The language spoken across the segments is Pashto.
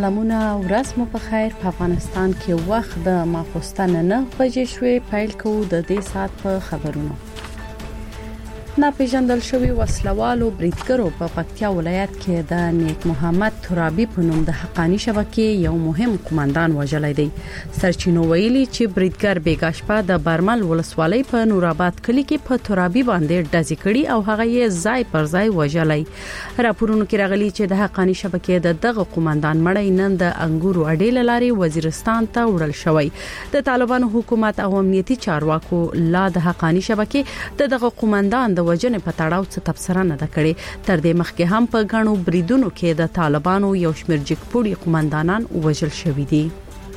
سلامونه ورځ مو په خیر. په افغانستان کې وخت د ماخوستن 9 بجې شوې. پیل کوو د دې سات په خبرونو. ناپېژندل شوی وسلوالو بریدګرو په پکتیا ولایت کې د نیک محمد ترابی په نوم د حقانی شبکې یو مهم قومندان وژلی دی. سرچینو ویلي چې بریدګر بیګاشپا د برمل ولسوالۍ په نورآباد کلی کې په ترابی باندې ډزې کړي او هغه یې ځای پر ځای وژلی. راپورونو کې راغلي چې د حقانی شبکې دغه قومندان مړی نن د انګورو اډې لاري وزیرستان ته وړل شوی. د طالبانو حکومت او امنیتي چارواکو لا د حقانی شبکې دغه قومندان د وجنې په تړاو څه تبصره نه ده کړې. تر دې مخکې هم په غنو بریدونو کې د طالبانو یو شمېر جګپوړي قومندانان وژل شوي دي.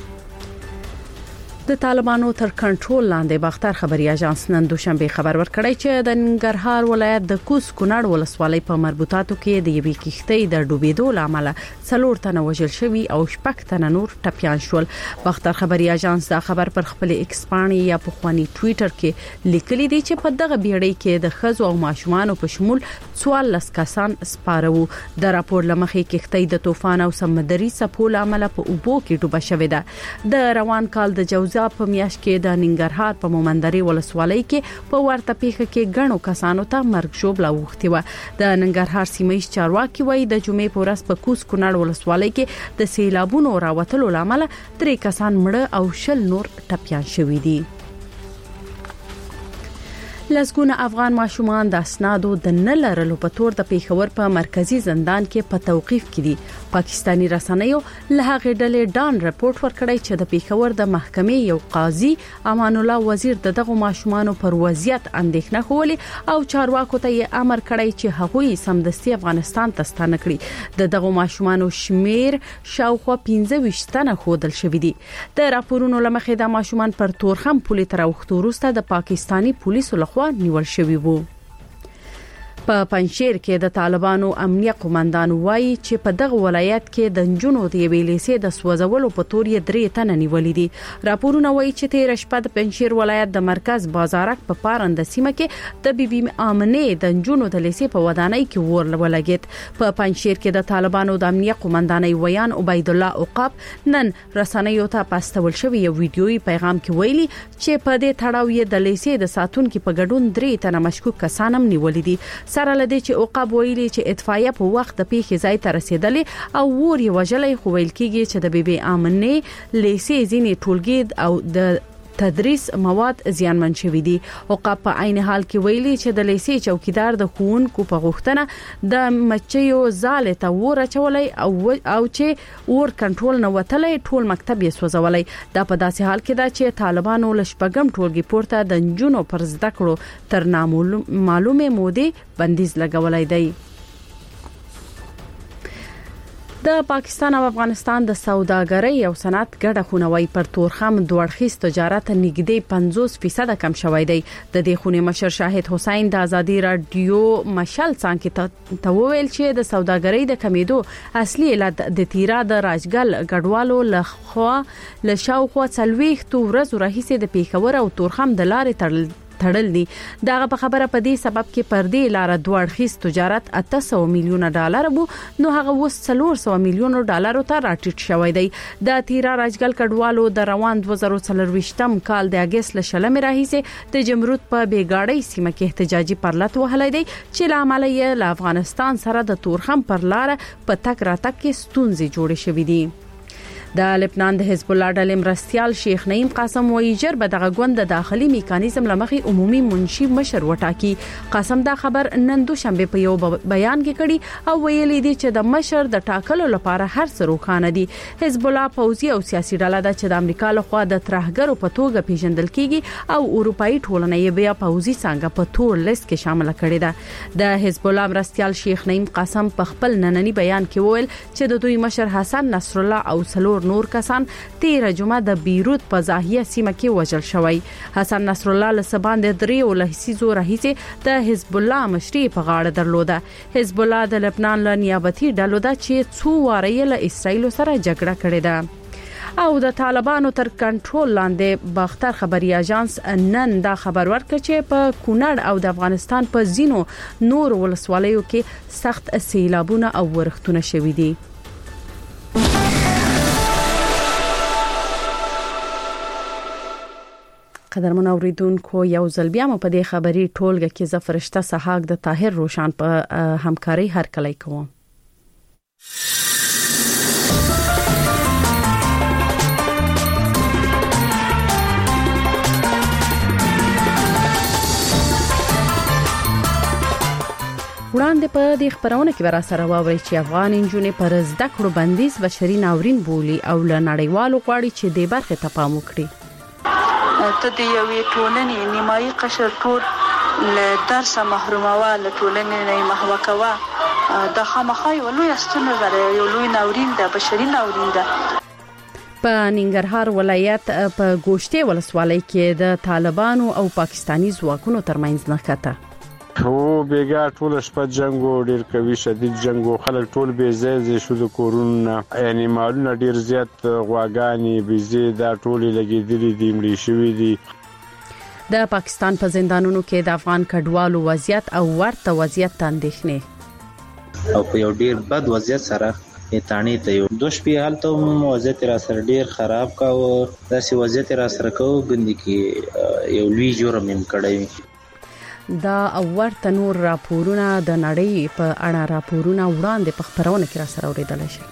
د طالبانو تر کنټرول لاندې باختر خبري اژانس نن دوشنبه خبر ورکړی چې د ننګرهار ولایت د کوس کونړ ولسوالۍ په مربوطاتو کې د یوې کښتۍ د ډوبېدو لامل 4 تنه وژل شوي او 6 تنه نور ټپيان شول. باختر خبري اژانس دا خبر پر خپل ایکس پاڼې یا په خواني ټوئیټر کې لیکلي دي چې په دغه بیړۍ کې د خزو او ماشومان په شمول 14 کسان سپاره وو. د راپور لمخې کښتۍ د طوفان او سمندري څپو لامل په اوبو کې ډوبه شوې ده. د روان کال د جوزا په میاشت کې د ننګرهار په مومندري ولسوالۍ کې په ورته پیښه کې غنو کسانو ته مرګ ژوبله وختي و. د ننګرهار سیمه چارواکي وایي د جمعې په ورځ په کوس کونړ ولسوالۍ کې د سیلابونو راوتلو لامل 3 کسان مړه او 20 نور ټپيان شوي دي. لسګونه افغان ماشومان د اسنادو د نه لرلو په تور د پیښور په مرکزی زندان کې په توقيف کې دي. پاکستانی رسنیو له هغه ډلې ډان رپورت ورکړی چې د پیښور د محکمې یو قاضي امان الله وزیر دغه ماشومان پر وضعیت اندېښنه کولې او چارواکو ته یې امر کړی چې هغوی سمدستي افغانستان ته ستانه کړي. دغه ماشومان شمیر شاوخوا 15 تنه خودل شوې دي. د راپورونو لمخې د ماشومان پر تورخم پولیس تر وختو وروسته د پاکستانی پولیسو لخوا نیول شوی وو. په پنځیر کې د طالبانو امنیه قومندان وایي چې په دغه ولایت کې د جنونو د ویلېسې د سوځولو په تور یې 3 تنه نیولې دي. راپورونه وایي چې تیر شپه د پنځیر ولایت د مرکز بازارک په پارند سیمه کې د بیبي امنه د جنونو د لیسې په ودانۍ کې ور ولګید. په پنځیر کې د طالبانو د امنیه قومندانۍ ویان عبید الله عقاب نن رسنیو ته پاستول شوی یو ویډیويي پیغام کې ویلي چې په دې تړاو یې د لیسې د ساتونکو په ګډون 3 تنه مشکوک کسان هم نیولې دي. سره لدی چې عقاب ویلي چې اطفائیه په وخت د پیښې ځای ته رسیدلې او ور یې وجلې خو ویل کېږي چې د بیبي امنه لیسې ځینې ټولګي او د تدریس مواد زیانمن شوي دي. عقاب په عین حال کې ویلي چې د لیسې چوکیدار د ښوونکو په غوښتنه د مچیو زال ته ورچولای او چې ور کنټرول نه وتلې ټول مکتب یې سوځولای. دا په داسې حال کې ده چې طالبانو لشپګم ټولګي پورته د جنونو پر زده کړو تر معلومه مودې بندیز لګولای دی. د پاکستان او افغانستان د سوداګرۍ او صنعت ګډه خونوي پر تورخم دوړخیز تجارت نږدې 50% کم شوی دی. د دې خونې مشر شاهد حسین د ازادي رادیو مشال څنګه ته وویل چې د سوداګرۍ د کمیدو اصلي علت د تیرا د راجګل ګډوالو لخوا لشاوخوا 40 ورځې راهیسې د پیښور او تورخم د لارې تړل دي. داغه په خبره په دې سبب کې پردې لار دوړخیز تجارت 800 میلیون ډالر وو نو هغه وس 400 میلیون ډالر ته راټیټ شوی دی. د تیرا راجګل کډوالو د روان 2023م کال د اگست لشلمې راهیسه د جمرود په بیګاړی سیمه کې احتجاجي پرلط وهلای دی چې لامل یې له افغانستان سره د تورخم پر لار په تک راتک کې ستونزې جوړې شوې دي. د لبنان د حزب الله ډلې مرستيال شیخ نعیم قاسم وایي چې به دغه غوند د داخلي میکانیزم لمخې عمومي منشي مشر وټاکي. قاسم دا خبر نن دوشنبه په یو بیان کې کړي او ویلي دی چې د مشر د ټاکلو لپاره هر څه روښانه دي. حزب الله پوځي او سیاسي ډله ده چې د امریکا لخوا د ترهګرو په توګه پیژندل کیږي او اروپאי ټولنه یې بیا پوځي څنګه په تور لیست کې شامل کړي ده. د حزب الله مرستيال شیخ نعیم قاسم په خپل نننی بیان کې وویل چې د دوی مشر حسن نصر الله او سلور نور کسان 13 جمعه د بیروت په زاهیه سیمه کې وژل شوی. حسن نصر الله له سباند درې ولهسیزو رئیسه د حزب الله مشري په غاړه درلوده. حزب الله د لبنان له نیابتي ډلو ده چې څو واره له اسرایل سره جګړه کړې ده. او د طالبانو تر کنټرول لاندې باختر خبري اژانس نن دا خبر ورکړ چې په کونړ او د افغانستان په زینو نور ولسوالیو کې سخت سیلابونه او ورښتونه شوي دي. قدرمن اوریدونکو یو ځل بیا مو په دې خبري ټولګه کې زفرشته سحاق د طاهر روشان په همکاري هرکلی کوم. وړاندې په دې خبرونه کې ورا سره واوري چې افغان انجونې پر زده کړو بندیز بشري ناورین بولی او له نړیوالو غواړي چې د برخه ته پام وکړي. ته د یوې ټولنې نیمایي قشر ټول له درس محرومه له ټولنې نه محو کوا د خامخای ولوي استونه غره یو لوی ناورین ده، بشري ناورین ده. په ننګرهار ولایت په ګوشته ولسوالۍ کې د طالبانو او پاکستانی ځواکونو ترمنځ نښته. هو بیګا ټول شپه جنگو ډیر کوي، شدید جنگو، خلک ټول بې ځای شو د کورونه، یعنی مالونه ډیر زیات غواګانی بيزي دا ټول لګیدلي دي، مړي شوی دي. د پاکستان په زندانونو کې د افغان کډوالو وضعیت او ورته وضعیت اندېښنې او په یو ډیر بد وضعیت سره تانی ته یو دوه شپې حالت وضعیت را سره ډیر خراب کاوه. داسې وضعیت را سره کوو ګندې کې یو لوی جرم هم کړی. دا ورته نور راپورونه د نړۍ په اړه راپورونه وړاندې په خبرونه کې را سره اوریدل شي.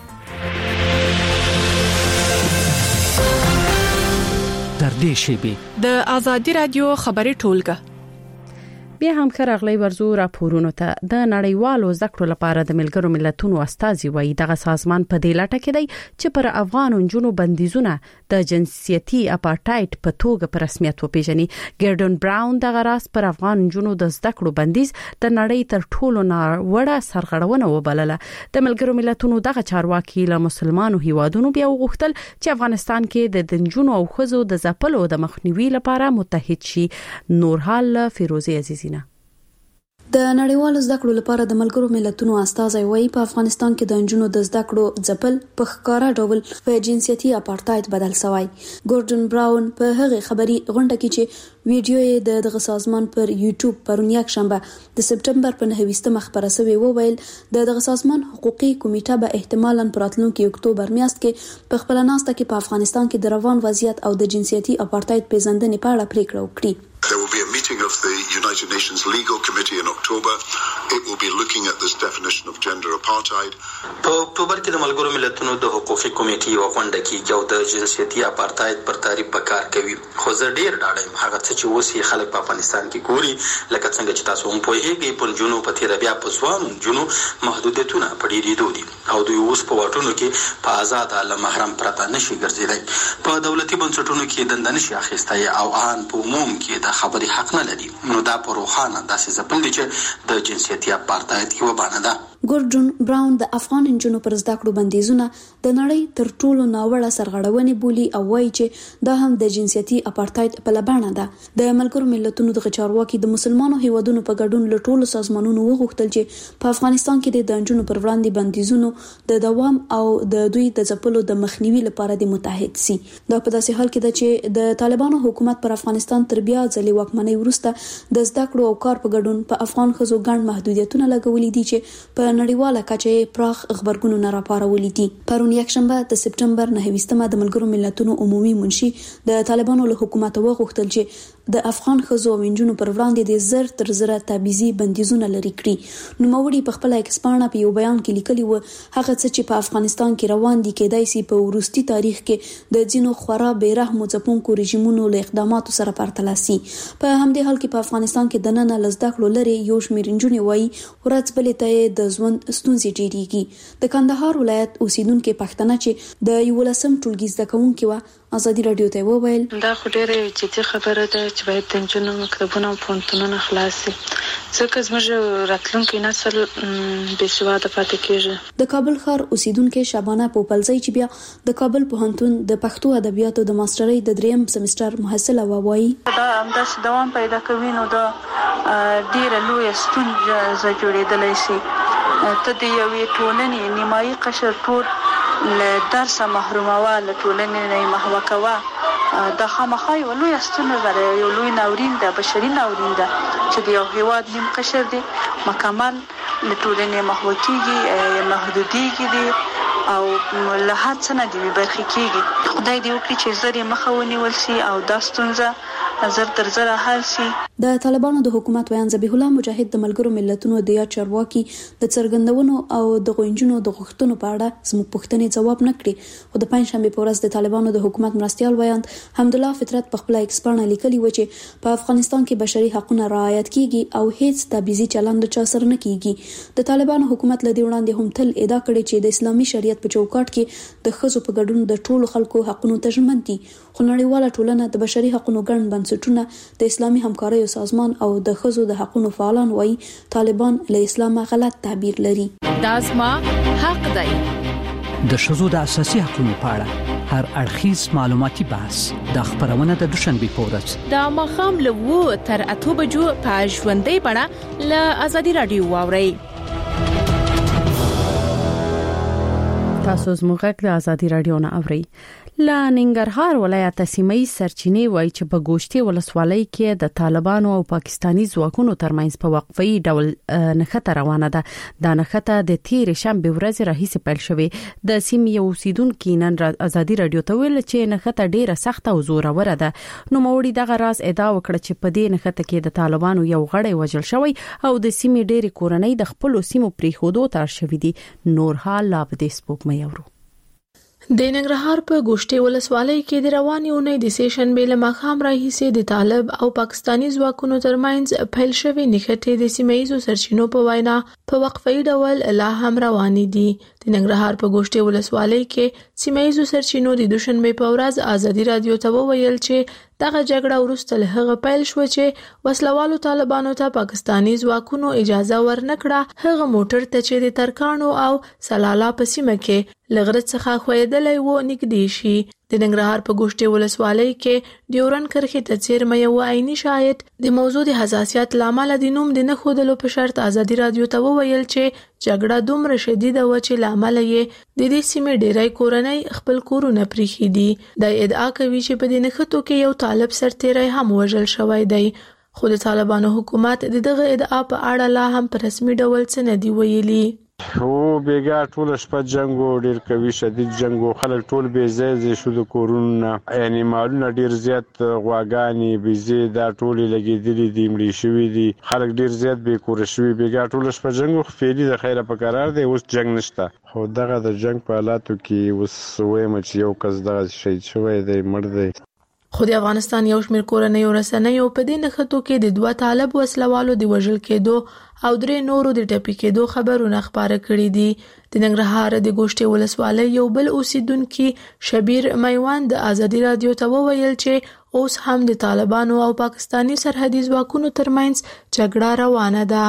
تر دې شی د آزادي رادیو خبري ټولګه بیا هم خرغلی ورزو راپورونو ته د نړیوالو ذکر لپاره د ملګرو ملتونو استازي وایي دغه سازمان په دې لټه کې دی چې پر افغان جنونو بندیزونه د جنسيتي اپارټایډ په توګه په رسمیت وپیژني. ګردون براون دغه راس پر افغان جنونو د ذکر بندیز د نړۍ تر ټولو وړه سرغړونه وبلله. د ملګرو ملتونو دغه چارواکي له مسلمانو هیوادونو بیا وغوښتل چې افغانستان کې د جنونو او ښځو د ځپلو د مخنیوي لپاره متحد شي. نورحال فیروزی عزیزی د نړیوالو زده کړو لپاره د ملګرو ملتونو استازي وایي په افغانستان کې د انجونو د زده کړو ځپل په ښکارا ډول په جنسيتي اپارټایډ بدل شوی. ګوردن براون په هغه خبري غونډه کې چې ویډیو یې دغه سازمان پر یوټیوب پرون یک شنبه د سپټمبر په 9 خبره شوی وویل دغه سازمان حقوقي کمیټه به احتمالاً په راتلونکي اکتوبر میاشت کې په خپل ناسته کې په افغانستان کې د روان وضعیت او د جنسيتي اپارټایډ پیژندنې په اړه پریکړه وکړي. There will be a meeting of the United Nations Legal Committee in October. It will be looking at this definition of gender apartheid. په اکتوبر کې د ملګرو ملتونو د حقوقي کمیټې یو غونډه کېږي او د جنسيتي اپارټایډ پر تعریف په کار کوي. خو زه ډیر ډاډه یم هغه څه چې اوس یې خلک په افغانستان کې ګوري لکه څنګه چې تاسو هم پوهیږئ په جنونو په تیر بیا په ځوانو جنونو محدودیتونه په ډیرېدو دي او دوی اوس په واټونو کې په آزاد له محرم پرته نشي ګرځېدای. په دولتي بنسټونو کې دنده نشي اخیستای او ان په عموم کې د خبري حق نه لري. نو دا په روخانه داسې ځپل دي چې د جنسيتي اپارټایډ یو بڼه ده. ګوردن براون د افغان انجونو پر زده کړو بندیزونه د نړۍ تر ټولو ناوړه سرغړونې بولی او وایي چې دا هم د جنسيتي اپارټایډ په لبانه ده. د ملګرو ملتونو د چارواکي د مسلمانو هیوادونو په ګډون له ټولو سازمانونو وغوښتل چې په افغانستان کې د انجونو پر وړاندې بندیزونو د دوام او د دوی د ځپلو د مخنیوي لپاره د متحد سي. دا په داسې حال کې ده چې د طالبانو حکومت پر افغانستان تر بیا ځلې واکمنۍ وروسته د زده کړو او کار په ګډون په افغان ښځو ګڼ محدودیتونه لګولي دي چې په نړیواله کچه پراخ خبرګونونه راپارولي دي. پرون یک شنبه د سپټمبر 9 د ملګرو ملتونو عمومي منشي د طالبانو له حکومت وغوښتل چې د افغان ښځو او نجونو پر وړاندې د زر تر زره تبعیضي بندیزونه لري کړي. نوموړي په خپل ایکسپانه په یو بیان کې لیکلي و هغه څه چې په افغانستان کې روان دي کېدای شي په وروستي تاریخ کې د ځینو خورا بیرحمو ځپونکو رژیمونو له اقداماتو سره پرتله شي. په همدې حال کې په افغانستان کې د نن له زده کړو لري یو شمېر نجونې وایي ورځ بلې ته د ژوند ستونزې ډېریږي. د کندهار ولایت اوسیدونکو پښتنه چې د 11م ټولګي زده کوونکي و آزادي رادیو ته وویل دا خو ډېره جدي خبره ده چې باید د نجونو مکتبونه او پوهنتونونه خلاص شي ځکه زموږ راتلونکی نسل بې سواده پاتې کېږي. د کابل ښار اوسیدونکو شابانه پوپلزی چې بیا د کابل پوهنتون د پښتو ادبیاتو د ماسترۍ د 3م سمستر محصله وایي دا همداسې دوام پیدا کوي نو دا ډېره لویه ستونزه جوړېدلی شي. ته د یوې ټولنې نیمایي قشر ټول له درس محرومه له ټولنې نه محو کوا د خامخا یو لوی ستونزه ده، یو لوی ناورین ده، بشري ناورین ده چې د یو هیواد نیم قشر دی مکمل له ټولنې محو کیږي، محدودیږي دي او له هڅه نه دی برخې کیږي. خدای دې وکړي چې زری مخه ونیول شي او دا ستونزه زر تر زره حل شي. د طالبانو د حکومت ویان ذبیح الله مجاهد د ملګرو ملتونو د یا چارواکي د څرګندونو او د غونجونو د غوښتنو په اړه زموږ پوښتنې ځواب نه کړي. خو د پنځشنبه په ورځ د طالبانو د حکومت مرستيال ویان حمدالله فطرت په خپل ایکس باندې لیکلي و چې په افغانستان کې بشري حقوقونه رعایت کیږي او هیڅ تبعیضي چلند چا سره نه کیږي. د طالبانو حکومت لدی وړاندې هم تل ادعا کړې چې د اسلامي شریعت په چوکاټ کې د ښځو په ګډون د ټولو خلکو حقوقو ته ژمن دي. خو نړیواله ټولنه د بشري حقوقو ګڼ بنسټونه د اسلامي همکارۍ سازمان او د ښځو د حقوقو فعالان وایي طالبان له اسلامه غلط تعبیر لري. دا زما حق دی. د ښځو د اساسي حقوقو په اړه هر اړخیز معلوماتي بحث د خبرونه د دوشنبه په ورځ د ماښام له 2 تر 8 بجو په ژوندۍ بڼه له ازادي رادیو واورئ. تاسو زموږ د ازادي رادیو نه اورئ. لا ننګرهار ولایت سیمې سرچینې وایي چې په ګوشتي ولسوالۍ کې د طالبانو او پاکستاني ځواکونو ترمنځ په وقفي ډول نښته روانه ده. دا نښته د تیر شنبه ورځ راهیسې پیل شوې. د سیمې اوسیدونکو نن ازادي رادیو ته ویل چې نښته ډیره سخته او زوروره ده. نو موري دغه راز ادعا وکړه چې په دې نښته کې د طالبانو یو غړی وژل شوی او د سیمې ډېری کورنۍ د خپل سیمو پریښودو تر شوې دي. نور حال لا په دې سپوږمۍ اورو. د ننګرهار په ګوشتي ولسوالۍ کې د روانې اونۍ د سېشنبه له ماښام راهیسې د طالب او پاکستاني ځواکونو ترمنځ پیل شوې نښتې د سیمایي سرچینو په وینا په وقفي ډول لا هم روانې دي. د ننګرهار په ګوشتي ولسوالۍ کې سیمایي سرچینو د دوشنبه په ورځ ازادي رادیو ته وویل چې دغه جګړه وروسته له هغه پیل شو چې وسلوالو طالبانو ته پاکستاني ځواکونو اجازه ورنکړه هغه موټر ته چې د ترکانو او سلالا په سیمه کې لغرت څخه خویدلې و نګدي شي. د ننګرهار په ګوشتي ولسوالۍ کې ډیورن کرښې ته څیرمه یو عیني شاهد د موضوع د حساسیت لامل د نوم د نه خودلو په شرط ازادي رادیو ته وویل چې جګړه دومره شدیده و چې لامل یې د دې سیمې ډیری کورنۍ خپل کورونه پریخي دي. د ادعا کوي چې په دې نښتو کې یو طالب سرتیری هم وژل شوی دی. خو د طالبانو حکومت دغه ادعا په اړه لا هم په رسمي ډول څه نه دی ویلي. او بیګا ټول شپه جنگو ډیر کوي شدید جنگو خلک ټول به زې شو د کورونه یعنی مالونه ډیر زیات غواګانی بيزي دا ټول لګیدلې دي مړي شوی دي خلک ډیر زیات به کور شوی بیګا ټول شپه جنگو خفيلي د خیره په قرار دی اوس جنگ نشته. خو دغه د جنگ په حالاتو کې اوس وایم چې یو کس دغه شهید شوی دی مړ دی. خو د افغانستان یو شمېر کورنۍ رسنیو په دې نښتو کې د 2 طالب وسلوالو د وژل کېدو او 3 نورو د ټپي کېدو خبرونه خبره کړې دي. د ننګرهار د ګوشتي ولسوالۍ یو بل اوسیدونکو شبیر میوان د ازادي رادیو ته وویل چې اوس هم د طالبانو او پاکستاني سرحدي ځواکونو ترمنځ جګړه روانه ده.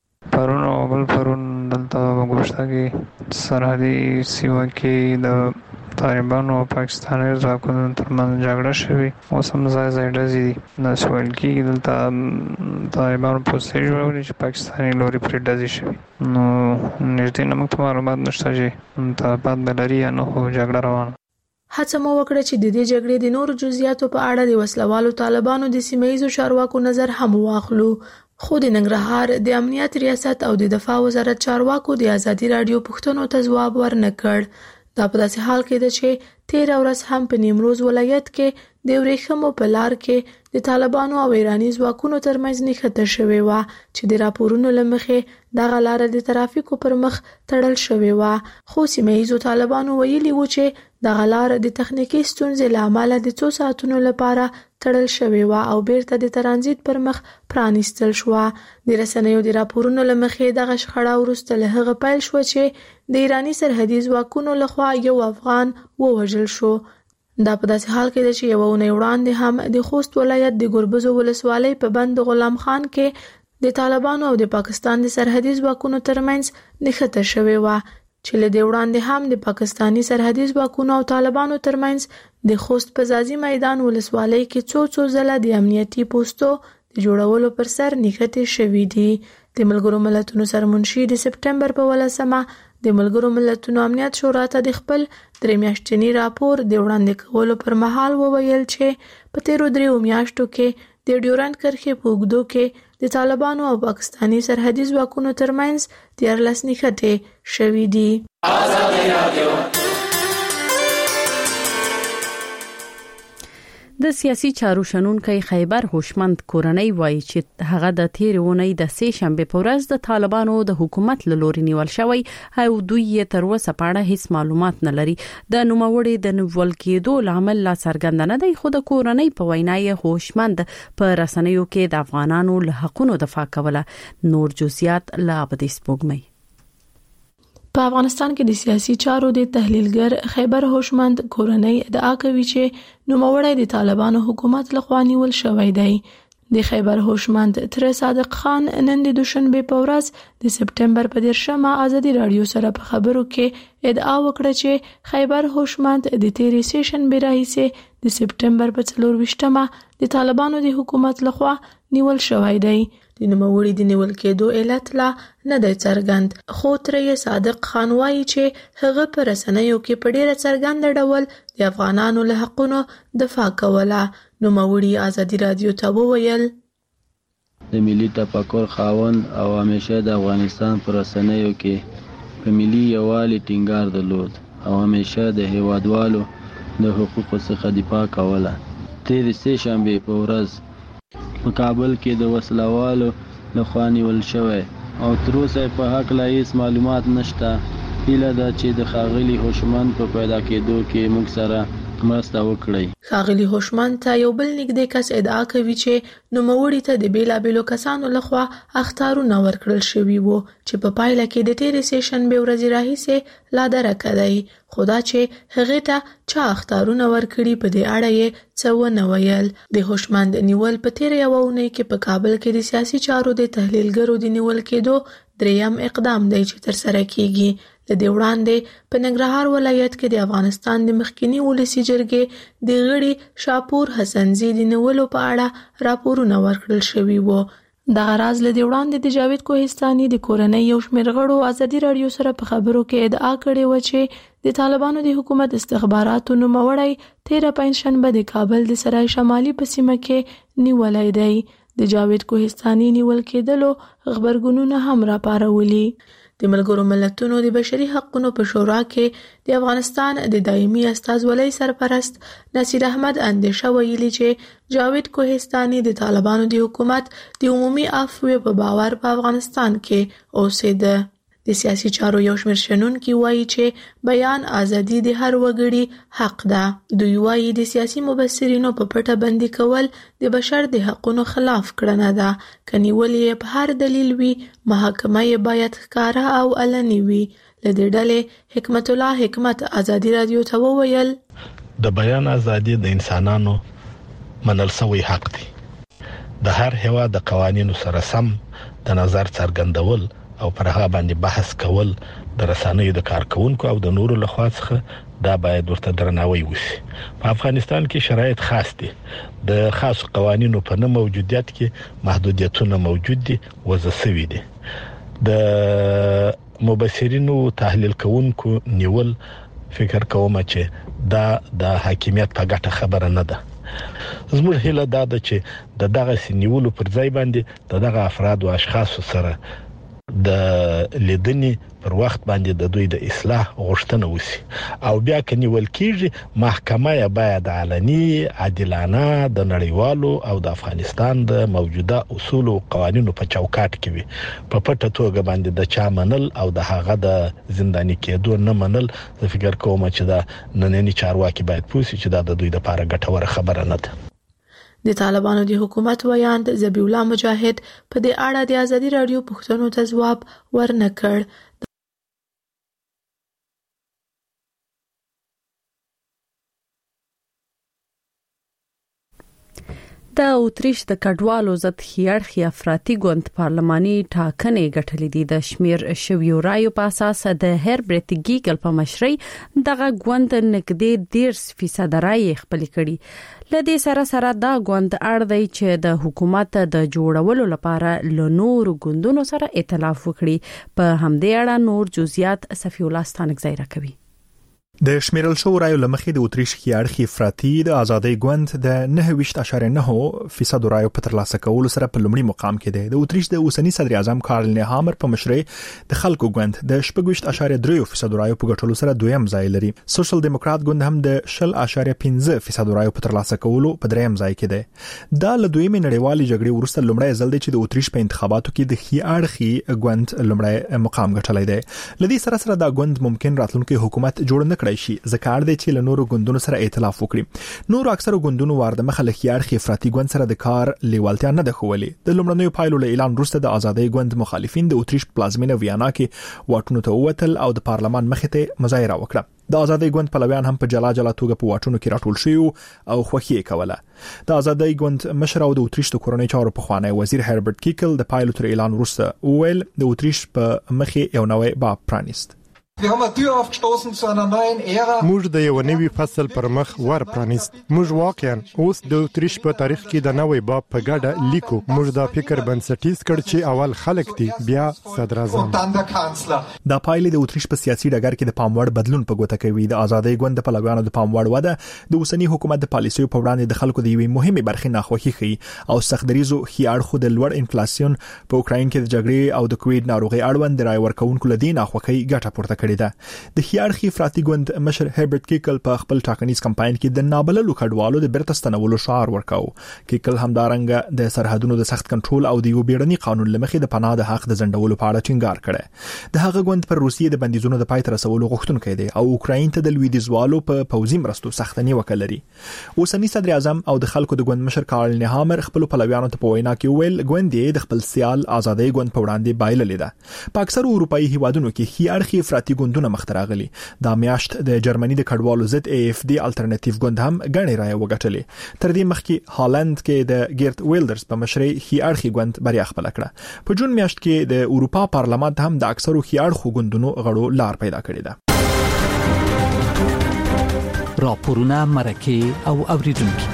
پرون دلته ګوشته کې سرحدي سیمه کې د طالبانو او پاکستاني ځواکونو ترمنځ جګړه شوې. اوس هم ځای ډزې دي. نو سوال کېږي دلته طالبانو پوسټ جوړولې چې پاکستاني لوري پرې ډزې شوې. نو نږدې نه موږ ته معلومات نشته چې طالبان به لري یا نه، خو جګړه روانه. هڅه مو وکړه چې د دې جګړې د نورو جزئیاتو په اړه د وسلوالو طالبانو د سیمایي چارواکو نظر هم واخلو. خو د ننګرهار د امنیت ریاست او د دفاع وزارت چارواکو د ازادي رادیو پوښتنو ته ځواب ورنکړ. دا په داسې حال کې ده چې 13 ورځ هم په نیمروز ولایت کې د ورېښمو په لار کې د طالبانو او ایراني ځواکونو ترمنځ نښته شوې و چې د راپورونو لمخې دغه لار د ترافیکو پر مخ تړل شوې و. خو سیمایي طالبانو ویلي و چې دغه لار د تخنیکی ستونزې لامل د 2 ساعتونو لپاره تړل شوې و او بیرته د ترانزیت پر مخ پرانیستل شو. د رسنیو د راپورونو لمخې دغه شخړه وروسته له هغه پیل شو چې د ایراني سرحدي ځواکونو لخوا یو افغان ووژل شو. دا په داسې حال کې چې یو اونۍ وړاندې هم د خوست ولایت د ګربزو ولسوالۍ په بند غلام خان کې د طالبانو او د پاکستان د سرحدي ځواکونو ترمنځ نښته شوې و چې له دې وړاندې هم د پاکستاني سرحدي ځواکونو او طالبانو ترمنځ د خوست په ځاځي میدان ولسوالۍ کې څو ځله د امنیتي پوسټو د جوړولو پر سر نښتې شوې دي. د ملګرو ملتونو سرمنشي د سپټمبر په 18 د ملګرو ملتونو امنیت شورا ته د خپل 3 میاشتنی راپور د وړاندې کولو پر مهال وویل چې په 13 میاشتو کې د ډیورنډ کرښې په اوږدو کې د طالبانو او پاکستاني سرحدي ځواکونو ترمنځ 14 نښتې شوې دي. آزادي رادیو د سیاسي چارو شنونکي خیبر هوشمند کورنۍ وایي چې هغه د تیرې اونۍ د سه شنبه په ورځ د طالبانو د حکومت له لوري نیول شوی او دوی یې تر اوسه په اړه هیڅ معلومات نه لري. د نوموړي د نیول کېدو لامل لا څرګند نه دی، خو د کورنۍ په وینا یې هوشمند په رسنیو کې د افغانانو له حقونو دفاع کوله. نور جزئیات لا به سپوږمۍ. په افغانستان کې د سیاسي چارو د تحلیلګر خیبر هوشمند کورنۍ ادعا کوي چې نوموړی د طالبانو حکومت لخوا نیول شوی دی. د خیبر هوشمند تر صادق خان نن د دوشنبه په ورځ د سپټمبر په 10مه آزادي رادیو سره په خبرو کې ادعا وکړه چې خیبر هوشمند د تیرې سیشن راهیسې د سپټمبر په 24مه د طالبانو د حکومت لخوا نیول شوی دی. د نوموړي د نیول کېدو علت لا نه دی څرګند، خو ترې صادق خان وایي چې هغه په رسنیو کې په ډېره څرګنده ډول د افغانانو له حقونو دفاع کوله. نوموړي آزادي رادیو ته وویل د ملي تفکر خاوند او همیشه د افغانستان پر رسنیو کې په ملي یووالي ټینګار درلود او همیشه د هیوادوالو د حقوقو څخه دفاع کوله. تېرې سه شنبې په ورځ په کابل کې د وسلوالو لخوا نیول شوی او تر اوسه په حق لا هیڅ معلومات نشته. هیله ده چې د ښاغلي هوشمند په پیدا کېدو کې موږ سره مرسته وکړي. ښاغلي هوشمند ته یو بل نږدې کس ادعا کوي چې نوموړي ته د بیلابیلو کسانو لخوا اخطارونه ورکړل شوي وو چې په پایله کې د تیرې سه شنبې ورځې راهیسې لا درکه دی، خو دا چې هغه ته چا اخطارونه ورکړي په دې اړه یې څه ونه ویل. د هوشمند نیول په تیرې یوه اونۍ کې په کابل کې د سیاسي چارو د تحلیلګرو د نیول کېدو دریم اقدام دی چې ترسره کیږي. د دې وړاندې په ننګرهار ولایت کې د افغانستان د مخکنی ولسی جرګې د غړي شاپور حسنزي د نیولو په اړه راپورونه ورکړل شوي وو. دغه راز له دې وړاندې د جاوید کوهستاني د کورنۍ یو شمېر غړو آزادي رادیو سره په خبرو کې ادعا کړې و چې د طالبانو د حکومت استخباراتو نوموړی 13 پنځشنبه د کابل د سرای شمالي په سیمه کې نیولای دی. د جاوید کوهستاني نیول کېدلو خبرګونونه هم راپارولي. د ملګرو ملتونو د بشري حقوقو په شورا کې د افغانستان د دایمي استازولۍ سرپرست نصیر احمد اندیشه ویلي چې جاوید کوهستاني د طالبانو د حکومت د عمومي عفو په باور په افغانستان کې اوسېده. د سیاسي چارو یو شمېر شنونکي وایي چې بیان ازادي د هر وګړي حق ده. دوی وایي د سیاسي مبصرینو په پټه بندي کول د بشر د حقونو خلاف کړنه ده. که نیول یې په هر دلیل وي، محاکمه یې باید ښکاره او علني وي. له دې ډلې حکمت الله حکمت آزادي رادیو ته وویل د بیان ازادي د انسانانو منل شوی حق دی. د هر هیواد د قوانینو سره سم د نظر څرګندول او پر هغه باندې بحث کول د رسنیو د کارکونکو او د نورو لخوا څخه دا باید ورته درناوی وشي. په افغانستان کې شرایط خاص دي. د خاص قوانینو په نه موجودیت کې محدودیتونه موجود دي، وضع شوي دي. د مبصرینو تحلیل کوونکو نیول فکر کوم چې دا د حاکمیت په ګټه خبره نه ده. زموږ هیله دا ده چې د دغه سنیولو پر ځای باندې د دغه افراد او اشخاص سره د لیدنې پر وخت باندې د دوی د اصلاح غوښتنه وشي او بیا که نیول کېږي محکمه یې باید علني، عادلانه، د نړیوالو او د افغانستان د موجوده اصول او قوانینو په چوکاټ کې وي. په پټه توګه باندې د چا منل او د هغه د زنداني کېدو نه منل، زه فکر کوم چې دا نننی چارواکي باید پوه شي چې دا د دوی لپاره ګټوره خبره نه ده. د طالبانو د حکومت ویاند ذبیح الله مجاهد په دې اړه د آزادي رادیو پوښتنو ته ځواب ورنکړ. د اوتریش د کډوالو ضد خیاړخي افراطي ګوند پارلماني ټاکنې ګټلې دي. د شمیر شویو رایو په اساس د هربرت ګیګل په مشرۍ دغه ګوند نږدې 10% رای خپل کړي. لدې سره دا ګوند اړ دی چې د حکومت د جوړولو لپاره له نورو ګوندونو سره ائتلاف وکړي. په همدې اړه نور جزئیات صفی الله ستانکزی راکوي. د شمیرل شو رایو لمخې د اتریش خيارخي افراطي د ازادي ګوند د 9.9% رایو په ترلاسه کولو سره په لومړي مقام کې دی. د اتریش د اوسنی صدر اعظم کارل نیهامر په مشرۍ د خلکو ګوند د 8.3% رایو په ګټلو سره دویم ځای لري. سوشل دیموکرات ګوند هم د 0.5% رایو په ترلاسه کولو په دریم ځای کې دی. دا له دویمې نړیوالې جګړې وروسته لومړی ځل دی چې د اتریش په انتخاباتو کې د خيارخي ګوند لومړی مقام ګټلی دی. لدې سره دا ګوند ممکن راتلونکي حکومت جوړ نه شي ذکر دی چې له نورو ګوندونو سره ائتلاف وکړي. نور اکثر ګوندونو وارد مخه له خيارخي افراطي ګوند سره د کار لیوالتیا نه ده خولي. د لومړنیو پایلو له اعلان وروسته د ازادي ګوند مخالفین د اتریش پلازمینه ویانا کې واټونو ته ووتل او د پارلمان مخې ته مظاهره وکړه. د ازادي ګوند پلویان هم په جلا توګه په واټونو کې راټول شوي او خوښي کوله. د ازادي ګوند مشر او د اتریش د کورنۍ چارو په خوانی وزیر هربرت کیکل د پایلو تر اعلان وروسته ویل د اتریش په مخې یو نوې باب پرانیست. موږ د یو نوي فصل پر مخ ور پرانیست. موږ واقعا اوس د اتریش په تاریخ کې د نوې باب په ګډه لیکو. موږ دا فکر بنسټیز کړ چې اول خلک دي بیا صدر اعظم. دا پایلې د اتریش په سیاسي ډګر کې د پاموړ بدلون په ګوته کوي. د ازادي ګوند په لګانو د پاموړ وده د اوسنی حکومت د پالیسیو په وړاندې د خلکو د یوې مهمه برخې ناخوښي خي او سختدریزو خيارخو د لوړ انفلیسیون په اوکراین کې د جګړې او د کووید ناروغي اړوند د رای ورکونکو لدی ناخوښي ګټه پورته د خيارخي افراطي ګوند مشر هربرت کیکل په خپل ټاکنیز کمپاین کې د نابللو کډوالو د بیرته ستنولو شعار ورکاو. کیکل همدارنګه د سرحدونو د سخت کنټرول او د یو بیړني قانون لمخې د پناه د حق د ځنډولو په اړه ټینګار کړي. د هغه ګوند پر روسیې د بندیزونو د پای ته رسولو غوښتونکی دی او اوکراین ته د لویدیځوالو په پوځي مرستو سختنی وکړي. اوسنی صدر اعظم او د خلکو د ګوند مشر کارل نیهامر خپل پلویانو ته په وینا کې ویل ګوند یې د خپل سیال ازادي ګوند په وړاندې بایللې ده. په اکثر اروپאי هیوادونو کې خيارخي افراطي ګوندونه مختراغلي. دا میاشت د جرمني د کډوالو ضد AFD الټرنیټیو ګوند هم غني رای وګټلې. تر دې مخکې هالند کې د ګیرت ویلډرز په مشرۍ خيارخي ګوند بریا خپل کړه. په جون میاشت کې د اروپا پارلمان هم د اکثرو خيارخو ګوندونو غړو لار پیدا کړې ده. راپورونه مرکه او اوریدونکو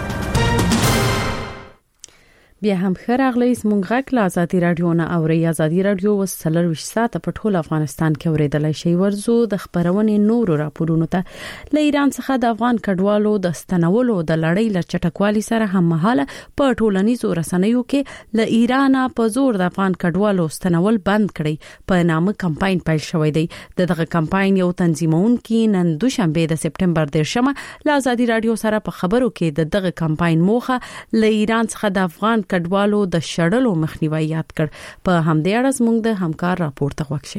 بیا هم خراغلی زمونږ غږ له ازادي رادیو نه اوري. ازادي رادیو وسلر 20 ساعت په ټول افغانستان کې اوریدلای شي. ورزو د خبرونې نورو راپورونو ته له ایران څخه د افغان کډوالو د ستنولو د لړۍ له چټکوالي سره هم مهاله په ټولنیزو رسنیو کې له ایران په زور د افغان کډوالو ستنول بند کړي په نامه کمپاین پیل شوی دی. دغه کمپاین یو تنظیمونکي نن دوشنبه د سپټمبر 10 له ازادي رادیو سره په خبرو کې دغه کمپاین موخه له ایران څخه د افغان کډوالو د شړلو مخنیوي یاد کړ. په همدې اړه زموږ د همکار راپور ته وښیي.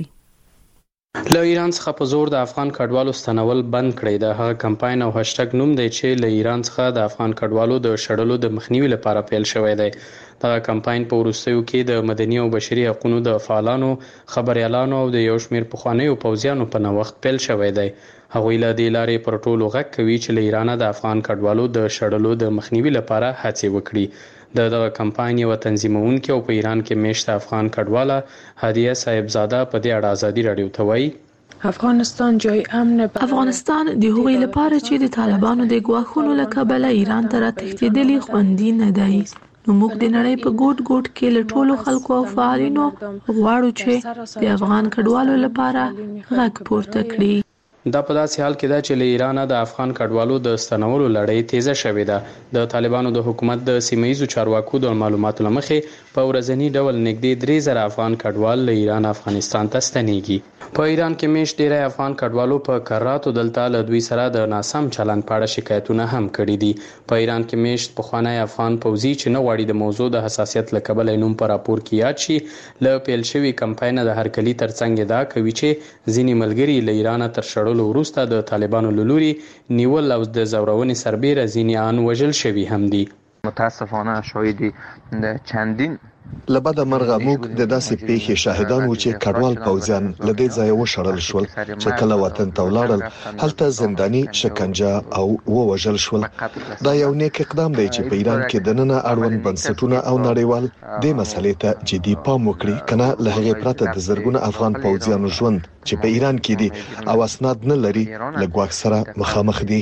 له ایران څخه په زور د افغان کډوالو ستنول بند کړي. د هغه کمپاین او هاشټګ نوم دی چې له ایران څخه د افغان کډوالو د شړلو د مخنیوي لپاره پیل شوی دی. دا کمپاین په وروستیو کې د مدني او بشري حقوقو د فعالانو، خبريالانو او د یو شمېر پخوانیو پوځیانو په نوښت پیل شوی دی. هغوی له دې لارې پر ټولو غږ کوي چې له ایران د افغان کډوالو د شړلو د مخنیوي لپاره هڅې وکړي. دغه کمپاین یو تنظیمونکي او په ایران کې میشته افغان کډواله هدیه صاحبزاده په دې اړه ازادي رادیو ته وایي. افغانستان جای امن افغانستان د هغوی لپاره چې د طالبانو د ګواښونو له کبله ایران ته راتښتېدلي خوندي نه دی. نو موږ د نړۍ په ګوټ ګوټ کې له ټولو خلکو او فعالینو غواړو چې د افغان کډوالو لپاره غږ پورته کړي. دا په داسې حال کې ده چې له ایران د افغان کډوالو د ستنولو لړۍ تیزه شوې ده. د طالبانو د حکومت د سیمه‌ییزو چارواکو د معلوماتو لمخې په ورځنی ډول نږدې 3000 افغان کډوال له ایران افغانستان ته ستنېږي. په ایران کې میشت ډیری افغان کډوالو په کراتو دلته له دوی سره د ناسم چلند په اړه شکایتونه هم کړي دي. په ایران کې میشت پخوانی افغان پوځي چې نه غواړي د موضوع د حساسیت له کبله نوم په راپور کې یاد شي له پیل شوی کمپاین د هرکلی ترڅنګ دا کوي چې ځینې ملګري له ایران تر شړلو وروسته د طالبانو له لوري نیول او د زورونې سربیره ځینې ان وژل شوي هم دي. متاسفانه شاهدی چندین لبدا مرغه موږ د داسې پیښې شاهدان وو چې کډوال پوځیان له دې ځای وشړل شول چې کله وطن ته ولاړل هلته زنداني شکنجه او ووژل شول. دا یو نیک اقدام دی چې په ایران کې د نن اړوند بنسټونه او نړیوال د مسلې ته جدي پام وکړي. کنه له هغه پرته د زرګونه افغان پوځیانو ژوند چې په ایران کې دي او اسناد نه لري له ګواښ سره مخامخ دي.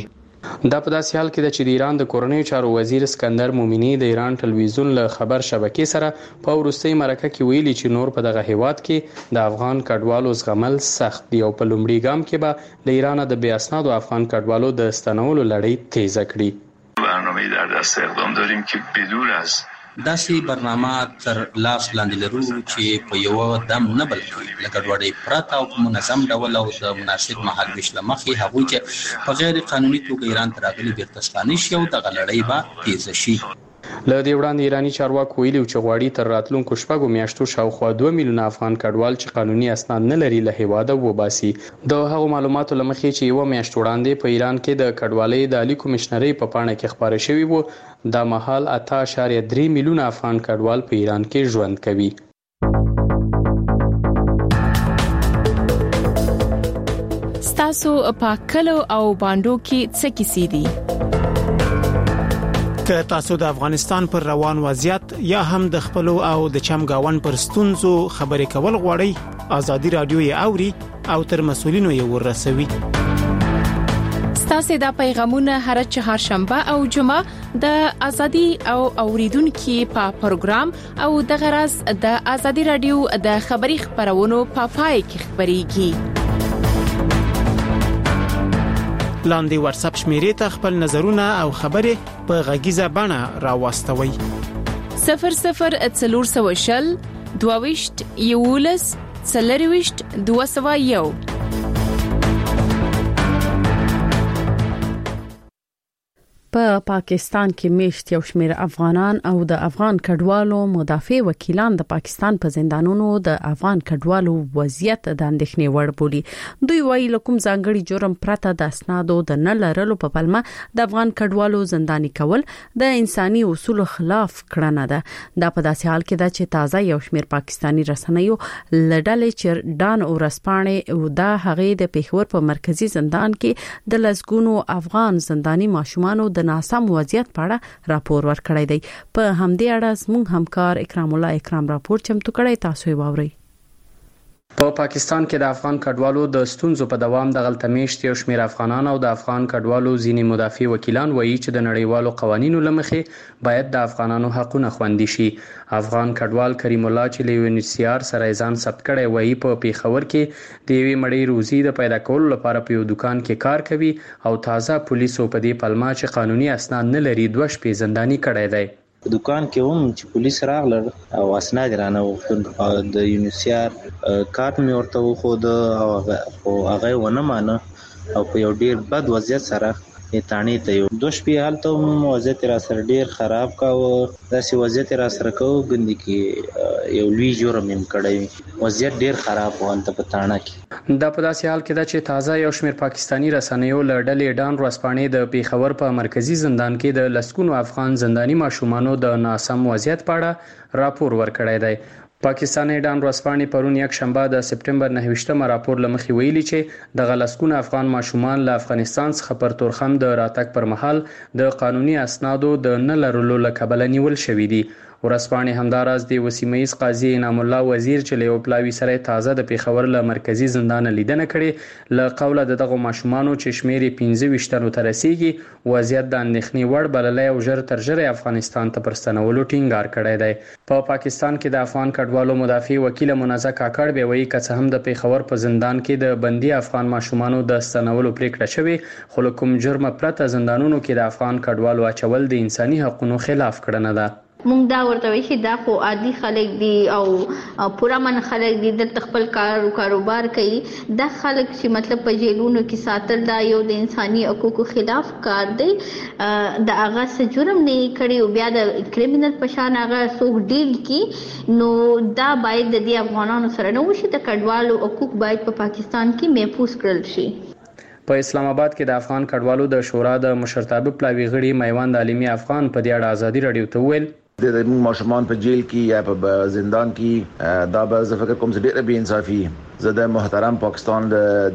دا په داسې حال کې چې د ایران د کورنیو چارو وزیر اسکندر مومنی د ایران ټلویزیون له خبر شبکې سره په وروستي مرکه کې ویلي چې نور په دغه هیواد کې د افغان کډوالو زغمل سخت دی او په لومړي ګام کې به د ایران د بې اسنادو افغان کډوالو د ستنولو لړۍ تیزه کړي. برنامه در دست اقدام داریم که بدون از داسې برنامه تر لاس لاندې لرو چې په یو دم نه بلکې لکه ډوډۍ پرته او په منظم ډول او د مناسب مهال ویش له مخې هغوی چې په غیر قانوني توګه ایران ته راغلي بیرته ستانه شي او دغه لړۍ به تیزه شي. له دې وړاندې ایرانی چارواکو ویلي چې غواړي تر راتلونکو شپږو میاشتو شاوخوا 2 میلیونه افغان کډوال چې قانوني اسناد نه لري له هیواده وباسي. د هغو معلوماتو له مخې چې یو میاشت وړاندې په ایران کې د کډوالۍ د عالی کمشنرۍ په پاڼه کې خبره شوې وو دا مهال 8.3 میلیونه افغان کډوال په ایران کې ژوند کوي. ستاسو په کلو او باندو کې څه کیسې دي؟ که تاسو د افغانستان پر روان وضعیت یا هم د خپل او د چمګاون پر ستونزو خبرې کول غواړئ ازادي رادیو یې اوري او تر مسولینو یې ورسوي. ستاسو د پیغامونه هر چهارشنبه او جمعه د ازادي او اوریدونکو په پروګرام او د غرض د ازادي رادیو د خبري خبرونو په پای کې خبريږي. لاندې واتس اپ شمیرې ته خپل نظرونه او خبرې په غږیزه بڼه راوستوي. 0040 22 یولس 40 201. په پاکستان کې میشت یو شمېر افغانان او د افغان کډوالو مدافع وکیلان د پاکستان په زندانونو د افغان کډوالو وضعیت د اندېښنې وړ بولي. دوی وايي لکم ځانګړي جرم پرته د اسنادو د نه لرلو په پلمه د افغان کډوالو زنداني کول د انساني اصولو خلاف کړنه ده. دا په داسې حال کې ده چې تازه یو شمېر پاکستانی رسنیو لړل چې ډان اورسپانې او د هغې د پیښور په مرکزی زندان کې د لسګونو افغان زنداني ماشومانو د ناسم وضعیت په اړه راپور ورکړی دی. په همدې اړه زموږ همکار اکرام الله اکرام راپور چمتو کړی، تاسو یې واورئ. په پاکستان کې د افغان کډوالو د ستونزو په دوام د غلطمیشت یو شمېر افغانان او د افغان کډوالو ځینې مدافع وکیلان وایي چې د نړیوالو قوانینو لمخې باید د افغانانو حقونه خوندي شي. افغان کډوال کریم الله چې له UNHCR سره ځان ثبت کړی وایي په پیښور کې د یوې مړۍ روزي د پیدا کولو لپاره په یو دکان کې کار کوي او تازه پولیسو په دې پلمه چې قانوني اسناد نه لري 2 شپې زنداني کړی دی. دکان کې هم چې پولیس راغلل او اسناد رانه وغوښتل د UNHCR کارت مې ورته وښود او هغه ونه مانه او په یو ډیر بد وضعیت سره تانی ته یو 2 شپې حالت وضعیت را سره ډیر خراب کاوه. داسې وضعیت را سره کوو ګندې کې یو لوی جرم هم کړی وضعیت ډیر خراب و انت په تاڼه کې. دا په داسې حال کې ده چې تازه یو شمېر پاکستانی رسنیو له ډلې ډان ورځپاڼې د پیښور په مرکزی زندان کې د لسګونو افغان زنداني ماشومانو د ناسم وضعیت په اړه راپور ورکړی دی. پاکستاني ډان ورځپاڼې پرون یک شنبه د سپټمبر 9 راپور لمخې ویلي چې د غلسکون افغان ماشومان له افغانستان څخه پر تورخم د راتګ پر مهال د قانوني اسنادو د نه لرلو له کبله نیول شوې دي. ورځپاڼې همداراز د وسیمه‌یز قاضي انعام الله وزیر چې له پلاوی سره تازه د پیښور له مرکزی زندان لیدنه کړي له قوله دغه ماشومانو چې شمیر 25 تنو ته رسیدي وضعیت د اندېښنې وړ بللای او ژر تر ژره افغانستان ته پرستنولو ټینګار کړی دی. په پاکستان کې د افغان کډوالو مدافع وکیل منازه کاکړ به وایي که څه هم د پیښور په زندان کې د بندي افغان ماشومانو د استنولو پریکړه شوې خو کوم جرم پرته زندانونو کې د افغان کډوالو اچول د انساني حقوقو خلاف کړنه ده. مونږ دا ورته وایي چې دا خو عادي خلک دي او پورا من خلک دي د خپل کاروبار کوي. دا خلک چې مطلب په جیلونو کې ساتل دا یو د انساني حقوقو خلاف کار دی. دا هغه څه جرم نه کړي او بیا د کریمینل په شان هغه څوک ډیل کی نو دا باید د افغانانو سره نه وشي. د کډوالو حقوق باید په پاکستان کې محفوظ کړل شي. په اسلام آباد کې د افغان کډوالو د شورا د مشرتابه پلاوی غړي میوند عالمي افغان په دې اړه ازادي رادیو ته ویل د ماشومان په جیل کې یا په زندان کې دا به زه فکر کوم چې ډېر به انصافي زه د محترم پاکستان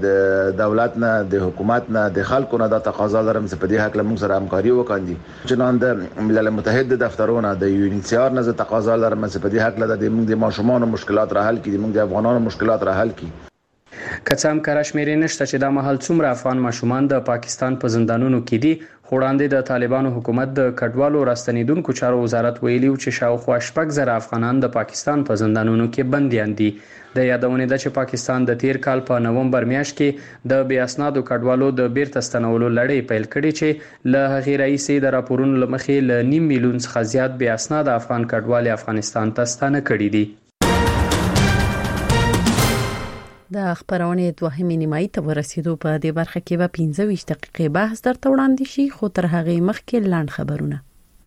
د دولت نه د حکومت نه د خلکو نه د تقاضا لرم چې په دې حق لمون سره همکاري وکړي. چنان د ملل متحد دفترونه د UNHCR نه تقاضا لرم چې په دې حق د ماشومان مشکلات را حل کړي، د افغانانو مشکلات را حل کړي. کڅام کرشمیرې نشته چې د مهال څومره افغان ماشومان د پاکستان په زندانونو کې دي. وړاندې د طالبانو حکومت د کډوالو راستنیدونکو چارو وزارت ویلي چې شاوخوا 6,000 افغانان د پاکستان په زندانونو کې بنديان دي. د یادونې ده چې پاکستان د تیر کال په نومبر میاشت کې د بې اسنادو کډوالو د بیرته ستنولو لړۍ پیل کړې چې له هغې راهیسې د راپورونو له مخې له 1.5 میلیون څخه زیات بې اسناده افغان کډوال افغانستان ته ستانه کړي دي. د خبرونه دوهمې نیمایي ته ورسېدو په دې برخه کې به 15 دقیقې بحث درته وړاندې شي، خو تر هغه مخکې لاند خبرونه.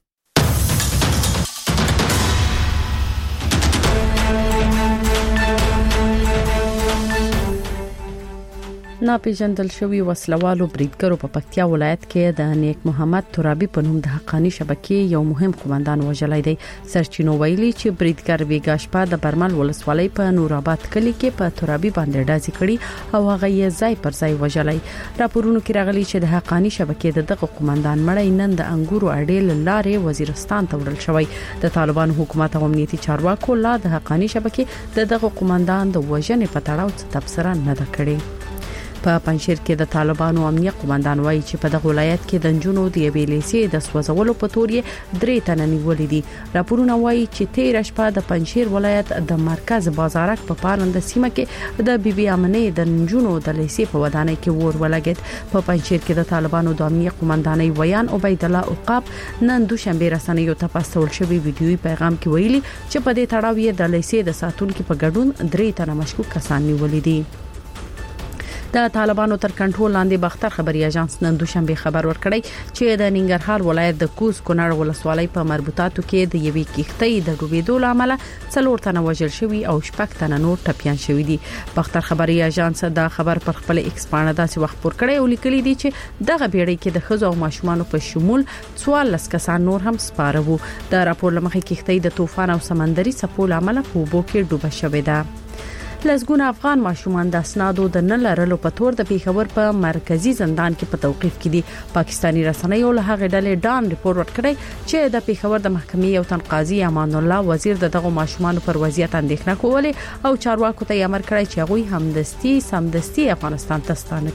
ناپېژندل شوی وسلوالو بریدګرو په پکتیا ولایت کې د نیک محمد ترابي په نوم د حقانی شبکې یو مهم قومندان وژلای دی. سرچینو ویلي چې بریدګر ویګاشپا د برمل ولسوالۍ په نورآباد کلی کې په ترابي باندې ډازې کړي او هغه یې ځای پر ځای وژلای. راپورونو کې راغلي چې د حقانی شبکې دغه قومندان مړی نن د انګورو اډې لارې وزیرستان ته وړل شوی. د طالبانو حکومت او امنیتي چارواکو لا د حقانی شبکې دغه قومندان د وژنې په تړاو څه تبصره نه ده کړې. په پنځیر کې د طالبانو امنیت قومندان وایي چې په دغه ولایت کې د جنونو د ویلېسي د سوځولو په تور یې 3 تنه نیولې دي. راپورونه وایي چې 13 شپه د پنځیر ولایت د مرکز بازارک په پارند سیمه کې د بیبي امنې د جنونو د لیسي په ودانۍ کې ور ولګید. په پنځیر کې د طالبانو د امنیت قومندانۍ ویان عبید الله عقاب نن دوشنبه رسنیو ته پاستول شوی ویډیوي پیغام کې ویلي چې په دې تړاو یې د لیسي د ساتونکو په ګډون 3 تنه مشکوک کسان نیولې دي. د طالبانو تر کنټرول لاندې باختر خبري اژانس نن دوشنبه خبر ورکړی چې د ننګرهار ولایت د کوز کونړ ولسوالۍ په مربوطاتو کې د یوې کښتۍ د ډوبېدو لامل 4 تنه وژل شوي او 6 تنه نور ټپيان شوي دي. باختر خبري اژانس دا خبر پر خپل ایکس باندې داسې وخت پور کړی او لیکلي دي چې دغه بیړۍ کې د خزو او ماشومان په شمول 14 کسان نور هم سپاره وو. د راپور لمخې کښتۍ د طوفان او سمندري څپو لامل په اوبو کې ډوبه شوې ده. لسګونه افغان ماشومان د اسنادو د نه لرلو په تور د پیښور په مرکزی زندان کې په توقيف کې دي. پاکستانی رسنیو له هغه ډلې ډان ریپورت ورکړی چې د پیښور د محکمې یو تن قاضي امان الله وزیر دغه ماشومان پر وضعیت اندېښنه کوله او چارواکو ته امر کړی چې هغوی سمدستي افغانستان ته ستانه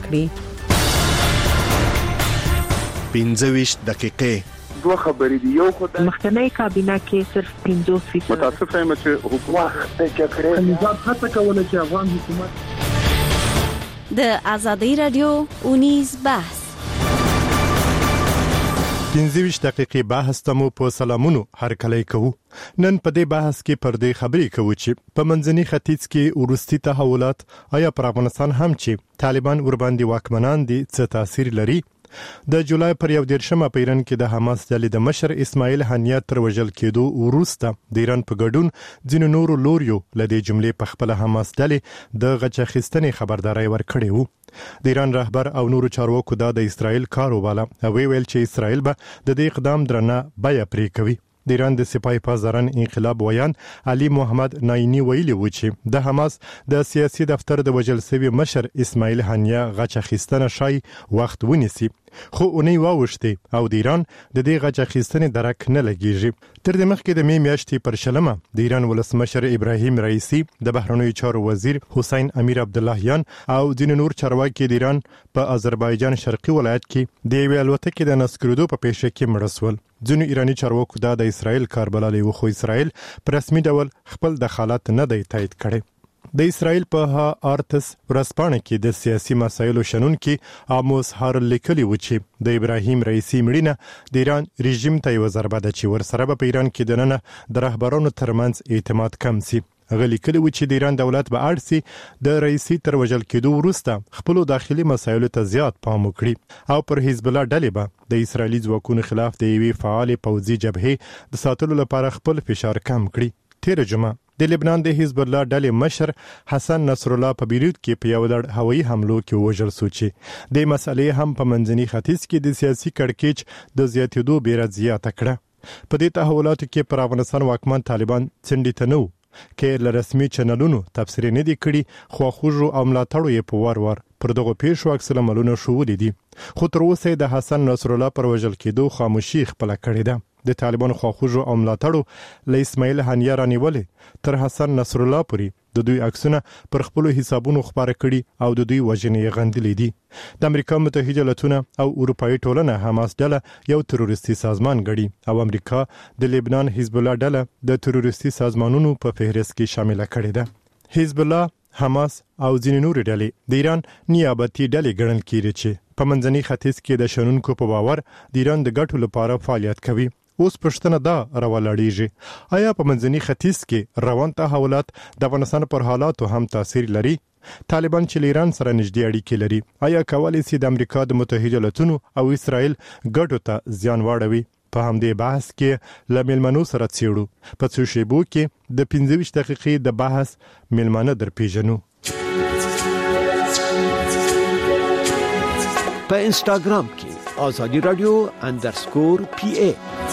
کړي. 15 دقیقې دوه خبرې دي. یو خدای مخکنی کابینه کې صرف 50% متاسفه یم چې حکومت د چکرې نظام هڅه کوله چې افغان حکومت د ازادي رادیو اونیز بحث 15 دقیقې بحث تمو په سلامونو هر کله کوو. نن په دې بحث کې پر دې خبرې کوو چې په منځني ختیځ کې ورستي تحولات آیا پر افغانستان هم چې طالبان ور باندې واکمنان دي څه تاثیر لري. د جولای پر 11 په ایران کې د حماس ډلې د مشر اسماعیل هنیه تر وژل کېدو وروسته د ایران په ګډون ځینو نورو لوریو لدې جملې په خپل حماس ډلې د غچ اخیستنې خبرداري ورکړې وو. د ایران رهبر او نورو چارواکو دا د اسرائیل کار وباله او ویل چې اسرائیل به د دې اقدام درنه بیه پرې کوي. د ایران د سپای پازارن انقلاب ویان علي محمد نایني ویلي و چې د حماس د سیاسي دفتر د وژل شوی مشر اسماعیل هنیه غچ اخیستنه شای وخت ونیسي، خو اونۍ واوښتې او د ایران د دې غچ اخیستنې درک نه لګیږي. تر دې مخکې د می میاشتې پر شلمه د ایران ولسمشر ابراهیم رئیسی، د بهرنیو چارو وزیر حسین امیر عبداللهیان او ځینې نور چارواکي د ایران په آذربایجان شرقي ولایت کې د یوې الوتکې د نسکرېدو په پیښه کې مړه شول. ځینو ایرانی چارواکو دا د اسرائیل کار بللی و، خو اسرائیل په رسمي ډول خپل دخالت نه دی تایید کړی. د اسرائیل په آرتس ورځپاڼه کې د سیاسي مسایلو شنونکي عاموس هارل لیکلي و چې د ابراهیم رئیسی مړینه د ایران رژیم ته یو ضربه ده چې ورسره به په ایران کې دننه د رهبرانو ترمنځ اعتماد کم سي. هغه لیکلي و چې د ایران دولت به اړ سي د رئیسی تر وژل کېدو وروسته خپل داخلي مسایلو ته زیات پام وکړي او پر حزب الله ډلې به د اسرائیلي ځواکونو خلاف د یوې فعال پوځي جبهې د ساتلو لپاره خپل فشار کم کړي. تیر جمعه د لبنان د حزب الله ډلې مشر حسن نصر الله په بیروت کې په یو لړ هوایي حملو کې وژل شو چې د مسلې هم په منځني ختیځ کې د سیاسي کړکېچ د زیاتېدو بیره زیاته کړه. په دې تحولاتو کې پر افغانستان واکمن طالبان څنډې ته نه کې له رسمي چینلونو تبصرې نه دي کړي، خو خوږو او ملاتړو یې په وار پر دغه پیښو عکس العملونه شوولې دي. خو تر اوسه د حسن نصر الله پر وژل کېدو خاموشي خپل کړې ده. د طالبانو خواخوږو او ملاتړو له اسماعیل هنیه رانیولې تر حسن نصر الله پورې د دوی عکسونه پر خپل حسابونو خبره کړي او د دوی وژنې غندلې دي. د امریکا متحده ایالاتونه او اروپאי ټولنه حماس ډله یو تروریستي سازمان ګڼي او امریکا د لبنان حزب الله ډله د تروریستي سازمانونو په فهرست کې شامل کړي ده. حزب الله، حماس او ځینې نور ډلې د ایران نیابتي ډلې ګڼل کیږي چې په منځني ختیځ کې د شنونکو په باور د ایران د ګټو لپاره فعالیت کوي. اوس پښتنه دا راولاړیږي، آیا په منځني ختیځ کې روان تحولات د افغانستان پر حالاتو هم تاثیر لري؟ طالبان چې ایران سره نږدې اړیکې لري، آیا کولی شي د امریکا د متحده ایالاتونو او اسرائیل ګټو ته زیان واړوي؟ په همدې بحث کې لملمنو سره څېړو. په څو شیبو کې د 15 دقیقې د بحث ملمانه در پیژنو. په انستګرام کې آزادی رادیو _PA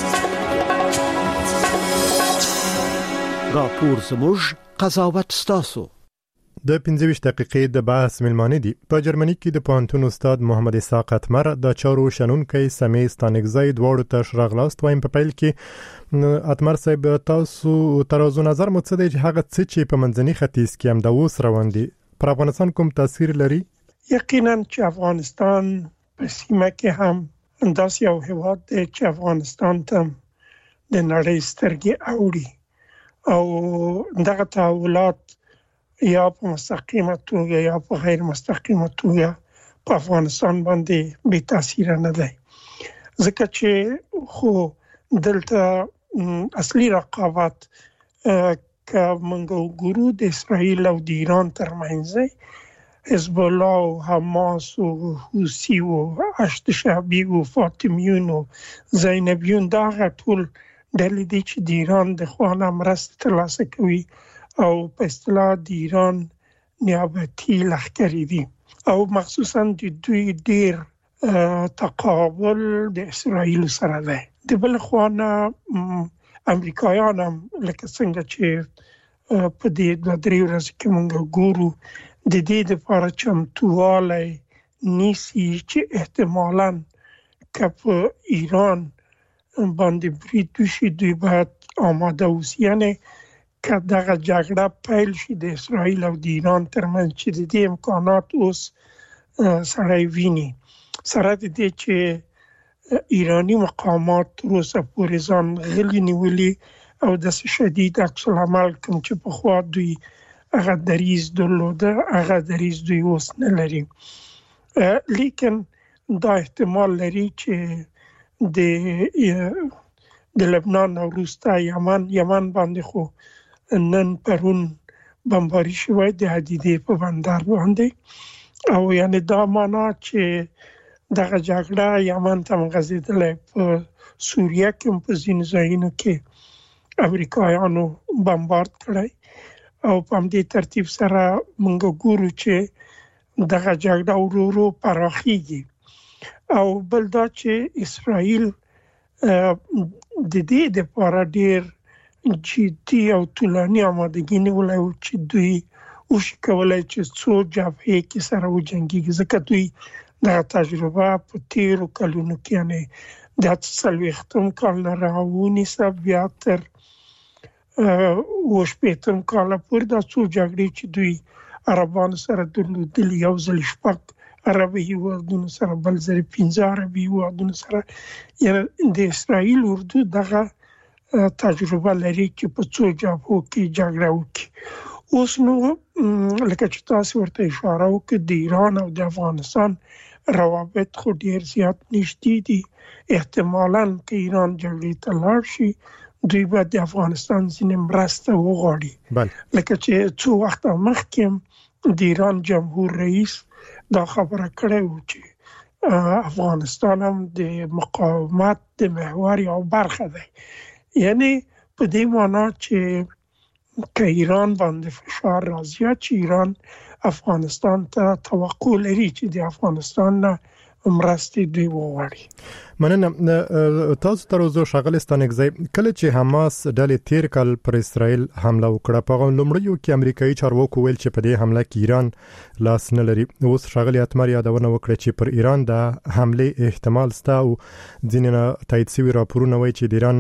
راپور زموږ قضاوت ستاسو. د 15 دقیقې د بحث ملمانه دي. په جرمني کې د پوهنتون استاد محمد اسحاق اتمر د چارو شنونکي سمې ستانګزای دواړو ته شراغلاست وایم. په پیل کې اتمر صاحب تاسو ترازو نظر مو څه دی چې هغه څه چې په منځني ختیځ کې هم د اوس روان دي پر افغانستان کوم تاثیر لري؟ یقینا چې افغانستان په سیمه کې هم داسې یو هیواد دی چې افغانستان ته د نړۍ سترګې اوړي او دغه تحولات یا په مستقیمه توګه یا په غیر مستقیمه توګه په افغانستان باندې بې تاثیر نه دی، ځکه چې خو دلته اصلي رقابت که موږ وګورو د اسرائیل او د ایران ترمنځ حزب الله او حماس او حوثي او اشت شعبي او فاطمیون او زینبیون دا ټول ډلې دي چې د ایران د خوانه مرسته ترلاسه کوي او په اصطلاح د ایران نیابتي لښکرې دي او مخصوصا د دوی ډیر تقابل د اسرائیل سره دی. د بل خوانه امریکایان هم لکه څنګه چې په دې 2-3 ورځې کې موږ ګورو د دې لپاره چمتوالی نیسي چې احتمالاً که په ایران باندې برید وشي دوی باید آماده اوسي، یعنی که دغه جګړه پیل شي د اسرائیل او د ایران ترمنځ چې د دې امکانات اوس سړی ویني، سره د دې چې ایرانی مقامات تر اوسه پورې ځان غلي نیولي او داسې شدید عکس العمل کوم چې پخوا دوی هغه دریځ درلوده هغه دریځ دوی اوس نه لري. لیکن دا احتمال لري چې د لبنان او وروسته یمن باندې خو نن پرون بمباري شوی د حدیدې په بندر باندې او یعنی دا معنا چې دغه جګړه یمن ته غځېدلې، په سوریه کې په ځینو ځایونو کې امریکایانو بمبارد کړی او په دې ترتیب سره موږ ګورو چې دغه جګړه ورو ورو پراخیږي او بل دا چې اسرائیل د دې لپاره ډیر جدي او طولاني آمادګي نیولې و چې دوی وشي کولای چې څو جبهې کې سره وجنګيږي، ځکه دوی دا تجربه په تیرو کلونو کې نه د 30 کال نه راونیسه بیا تر وشپېتم کال پورې دا څو جګړې چې دوی عربانو سره درلودلې، یو ځل شپږ عربي هیوادونو سره، بل ځل 15 عربي هیوادونو سره، یعنی د اسرائیل اردو دغه تجربه لري چې په څو جبهو کې جګړه وکړي. اوس نو لکه چې تاسو ورته اشاره وکړه د ایران او د افغانستان روابط خو ډیر زیات نږدې دي، احتمالاً که ایران جګړې ته لاړ شي دوی به د افغانستان ځینې مرسته وغواړي، لکه چې څو وخت مخکې د ایران جمهور رئیس دا خبره کړې و چې افغانستان هم د مقاومت د محور یو برخه ده، یعنی په دې معنی چې که ایران باندې فشار راځي چې ایران افغانستان ته توقع لري چې د افغانستان نه مرستې دوی وغواړي. مننه. تاسو تر اوسه شغل ستانګزای کله چې حماس ډلې تیر کال پر اسرائیل حمله وکړه په لومړیو کې امریکایي چارواکو ویل چې په دې حمله کې ایران لاس نه لري. اوس شغل اتمر یادونه وکړه چې پر ایران د حمله احتمال ستا او ځینې تایید شوی راپورونه وایي چې د ایران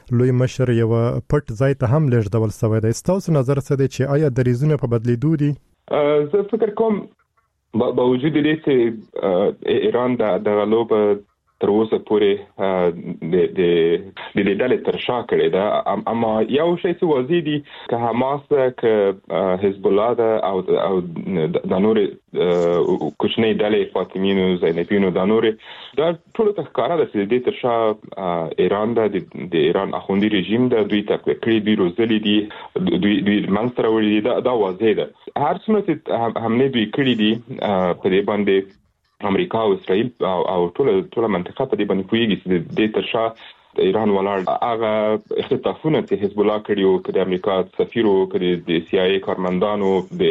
لوی مشر یو پټ ځای ته هم لېږدول شوی دی. تاسو نظر څه دی چې آیا دریځونه په بدلیدو دي؟ زه فکر کوم با وجود دې چې ایران د غلوب تر اوسه پورې د ډلې تر شا کړی ده، اما یو شی چې واضح دي که حماس ده که حزب الله ده او د نورې کوچنۍ ډلې فاطمیینو زینبیینو د نورې دا ټول ته ښکاره ده چې د تر شا ایران ده، د ایران اخوندي رژیم ده، دوی تقویه کړي دي، روزلي دي، دوی منځته راوړي دي. دا واضح ده. هر څومره چې حملې دوی کړي دي په دې باندې امریکا او اسرائیل او ټول منطقه په دې باندې پوهیږي چې د تر شا ایران ولاړ هغه اختطافونه چې حزب الله کړیو، که د امریکا سفیر او که د سی آی ای کارمندانو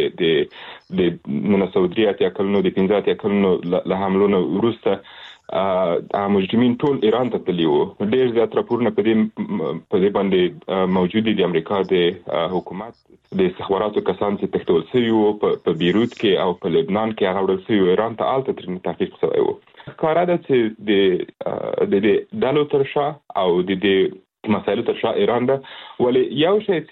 د 1983 کلونو د 15 کلونو له حملونو وروسته مجرمین ټول ایران ته تللی وو. ډېر زیات راپورونه په دې باندې موجود دي. د امریکا د حکومت د استخباراتو کسان چې تښتول شوي وو په بیروت کې او په لبنان کې هغه وړل شوي وو، ایران ته هلته ترې تحقیق شوی وو. ښکاره ده چې د ډلو تر شا او د مسایلو تر شا ایران ده. ولې یو شی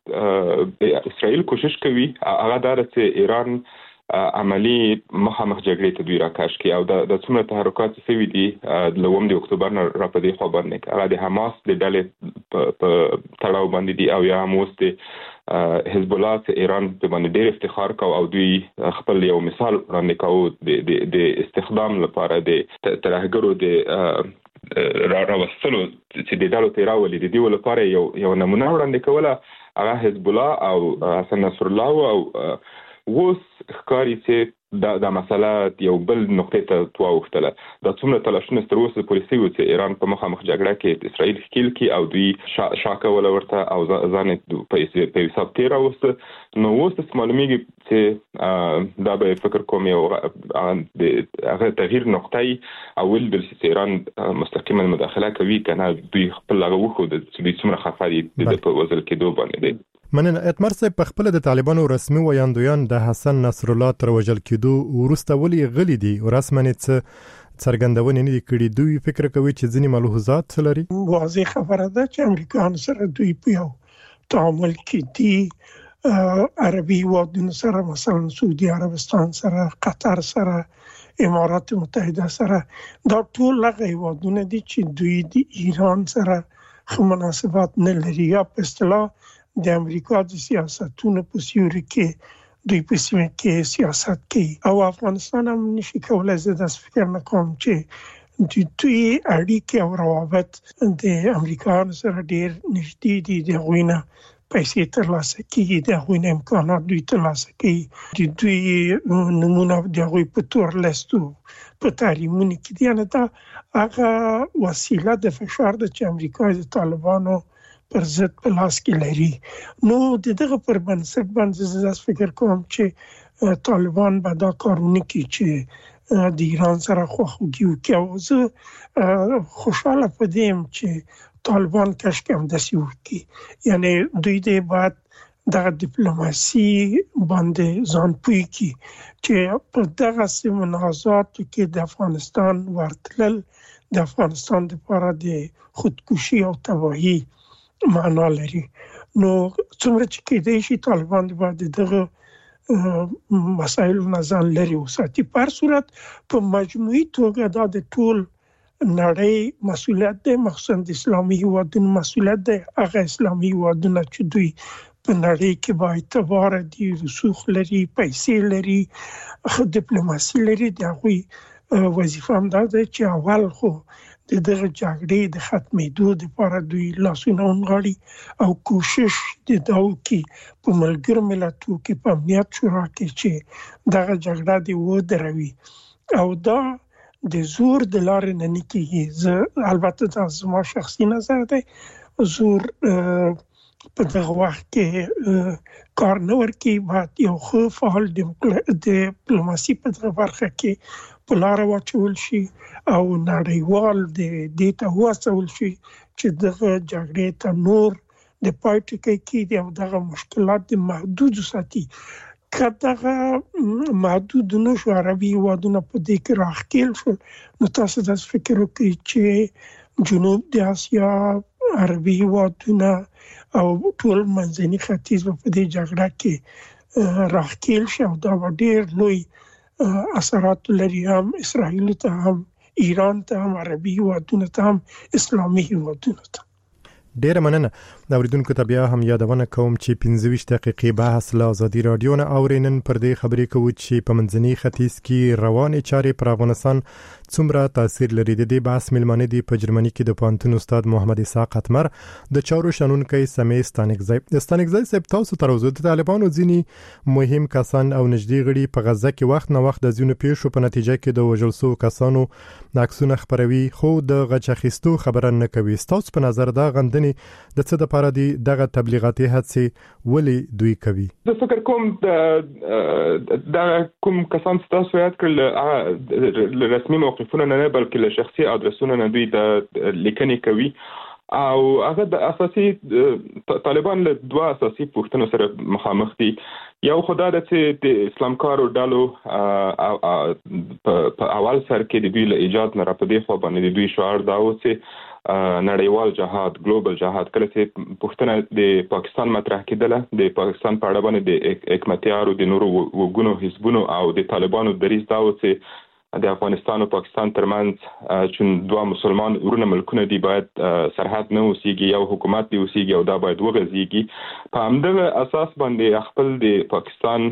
چې اسرائیل کوشش کوي هغه دا ده چې ایران عملی مخامخ جګړې ته دوی راکاش کړي او د څومره تحرکات شوي دي د 9 اکتوبر نه را په دې خوا باندې هغه د حماس د ډلې په تړاو باندې دي او یا هم اوس د حزب الله چې ایران په باندې ډېر افتخار کوي او دوی خپل یو مثال وړاندې کوي د استخدام لپاره د ترهګرو د راوستلو چې د ډلو ته راولي د دې لپاره یو نمونه وړاندې کوله. هغه حزب الله او حسن نصر الله او اوس ښکاري چې دا مسله یو بل نقطې ته واوښتله. دا څومره تلاشونه تر اوسه پورې شوي چې ایران په مخامخ جګړه کې اسرائیل ښکیل کړي او دوی شا کوله ورته او ځان یې په حساب تېراوسته. نو اوس معلومیږي چې دا به فکر کوم یو هغه تغییر نقطه وي او ویل چې ایران مستقیما مداخله کوي که نه دوی خپل هغه وښوده چې دوی څومره خفه دي د په وزل کېدو باندې دی. مننه. اتمر صاحب، په خپل د طالبانو رسمي ویاندویان د حسن نصر الله تر وژل کېدو وروسته ولې غلي دي او رسماً څه څرګندونه نه کړي؟ دوی فکر کوي چې ځینې ملحوظات لري. واضح خبره ده چې امریکایان سره دوی په یو تعامل کې دي. عربي هیوادونو سره مثلا سعودي عربستان سره، قطر سره، امارات متحده سره، دا ټول هغه هیوادونه دي چې دوی د ایران سره ښه مناسبات نه لري یا په اصطلاح د امریکا د سیاستونو په سیوري کې دوی په سیمه کې سیاست کوي. او افغانستان هم نشي کولای زه داسې فکر نه کوم چې دوی اړیکې او روابط د امریکایانو سره ډېر نږدې دي. د هغوی نه پیسې ترلاسه کیږي، د هغوی نه امکانات دوی ترلاسه کوي، د دوی نمونه د هغوی په تور لستو په تحریمونو کې دي. یعنې دا هغه وسیله د فشار ده چې امریکا د طالبانو پر ضد په لاس کې لري. نو دغه پر بنسټ باندې زه فکر کوم چې طالبان به دا کارونه کوي چې د ایران سره خواخوږي وکړي. او زه خوشاله پدیم چې طالبان کشک هم داسې وکړي، یعنی دوی دې باید دغه ډیپلوماسي باندې ځان پوي کړي چې په دغه منازعاتو کې د افغانستان ورتلل د افغانستان لپاره د خودکشي او تباهي معنا لري. نو څومره چې کېدای شي طالبان باید دغه مسایل نه ځان لري وساتي. په هر صورت په مجموعي توګه دا د ټول نړۍ مسؤلیت دی، مخصوصا د اسلامي هیوادونو مسؤلیت دی. هغه اسلامي هیوادونه چې دوی په نړۍ کې با اعتبار دي، رسوخ لري، پیسې لري، ښه ډیپلوماسي لري، د هغوی وظیفه هم دا ده چې اول خو د دغه جګړې د ختمېدو لپاره دوی لاسونه ونغاړي او کوشش د دا وکړي په ملګرو ملتونو کې په امنیت شورا کې چې دغه جګړه دې ودروي. او دا د زور د لارې نه کېږي. البته دا زما شخصي نظر دی. زور په دغه وخت کې کار نه ورکوي. باید یو ښه فعال ډیپلوماسي په دغه برخه کې په لاره واچول شي او نړیوال د دې ته وهڅول شي چې دغه جګړې ته نور د پای ټکی کېږي او دغه مشکلات د محدود ساتي. که دغه محدود نشو عربي هیوادونه په دې کې راښکېل شول، نو تاسو داسې فکر وکړئ چې جنوب د اسیا عربي هیوادونه او ټول منځني ختیځ په دې جګړه کې راخکېل شي او دا ډېر لوی اثرات لري، هم اسرائیل ته، هم ایران ته، هم عربي هیوادونه ته، هم اسلامي هیوادونه ته. ډیره مننه. اوریدونکو ته بیا هم یادونه کوم چې 25 دقیقې بحث له ازادي رادیو نه اورینن پر دې خبرې کوو چې په منځني ختیځ کې روانې چارې پر افغانستان څومره تاثیر لري. د دې بحث ملمانه دي په جرمني کې د پانتون استاد محمد اسحاق اتمر، د چارو شنونکي سمې ستانکزی صاحب. تاسو تر اوسه د طالبانو ځینی مهم کسان او نږدې غړي په غزه کې وخت نه وخت د ځینو پیښو په نتیجه کې د وژل شوو کسانو عکسونه خبروي، خو د غچ اخیستو خبره نه کوي. تاسو په نظر دا غندنې د څه د لپاره دي دغه تبلیغاتي هڅې ولې دوی کوي؟ زه فکر کوم دا کوم کسان تاسو یاد کړل رسمي موقفونه نه بلکې له شخصي ادرسونو نه دوی د لیکنې کوي او هغه د اساسي طالبان له دوه اساسي پوښتنو سره مخامخ دي. یو خدای د چې د اسلام کارو ډالو په اول سر کې د دوی له ایجاد نه را په دې خو باندې د دوی شعار دا و چې نړیوال جهاد، ګلوبل جهاد. کله چې پښتنه د پاکستان مطرح کېدله، د پاکستان په اړه باندې د حکمتیارو د نورو وګونو حزبونو او د طالبانو دریځ دا و چې د افغانستان او پاکستان ترمنځ چې دوه مسلمان ورونه ملکونه دي باید سرحد نه اوسېږي، یو حکومت دی اوسېږي او دا باید وغځېږي. په همدغه اساس باندې خپل د پاکستان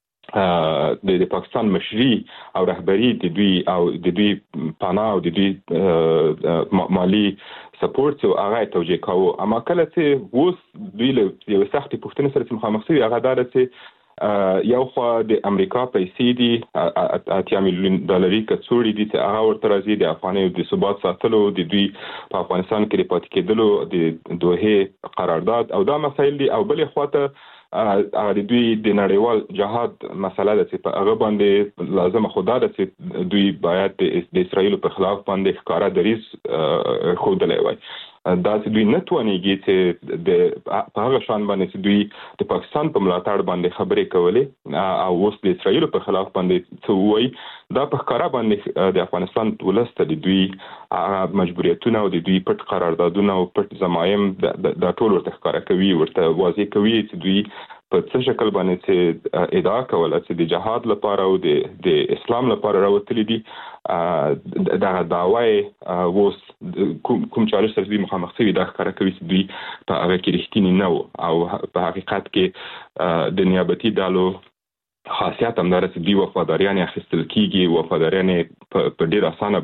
د پاکستان مشري او رهبری د دوی پناه او د دوی مالی سپورت او هغه توجیه کاوه. اما کله چې اوس دوی له یو سختي پوښتنې سره مخامخ شوي، هغه دا چې یو خو د امریکا پیسې دي 8 میلیون ډالري کڅوړي دي چې هغه ورته راځي د افغاني د ثبات ساتلو، د دوی په افغانستان کې د پاتې کېدلو د دوه قرارداد او دا مسایل دي. او بلې خواته هغه د دوی د نړیوال جهاد مسله ده چې په هغه باندې لازم خدا ده چې دوی باید د اسرائیل په خلاف باندې ښکارا دریځ ښودلی وای. دا چې دوی نه توانېږي چې په هغه شان باندې چې دوی د پاکستان په ملاتړ باندې خبرې کولې او اوس د اسرائیل په خلاف باندې څه وایي، دا په ښکارا باندې د افغانستان ولس ته د دوی مجبوریتونه او د دوی پټ قراردادونه او پټ ضمایم دا ټول ورته ښکارا کوي، ورته واضح کوي چې دوی په څه شکل باندې چې ادعا کوله چې د جهاد لپاره او د اسلام لپاره راوتلي دي. دا دعوی اوس کوم چالش سره دوی مخامخ شوي دا ښکارا کوي چې دوی په هغه کې رښتینی نه وو او په حقیقت کې د نیابتي ډلو خاصیت هم داره چې دوی وفاداریان اخیستل کیږي، وفاداریان په ډیر اسانه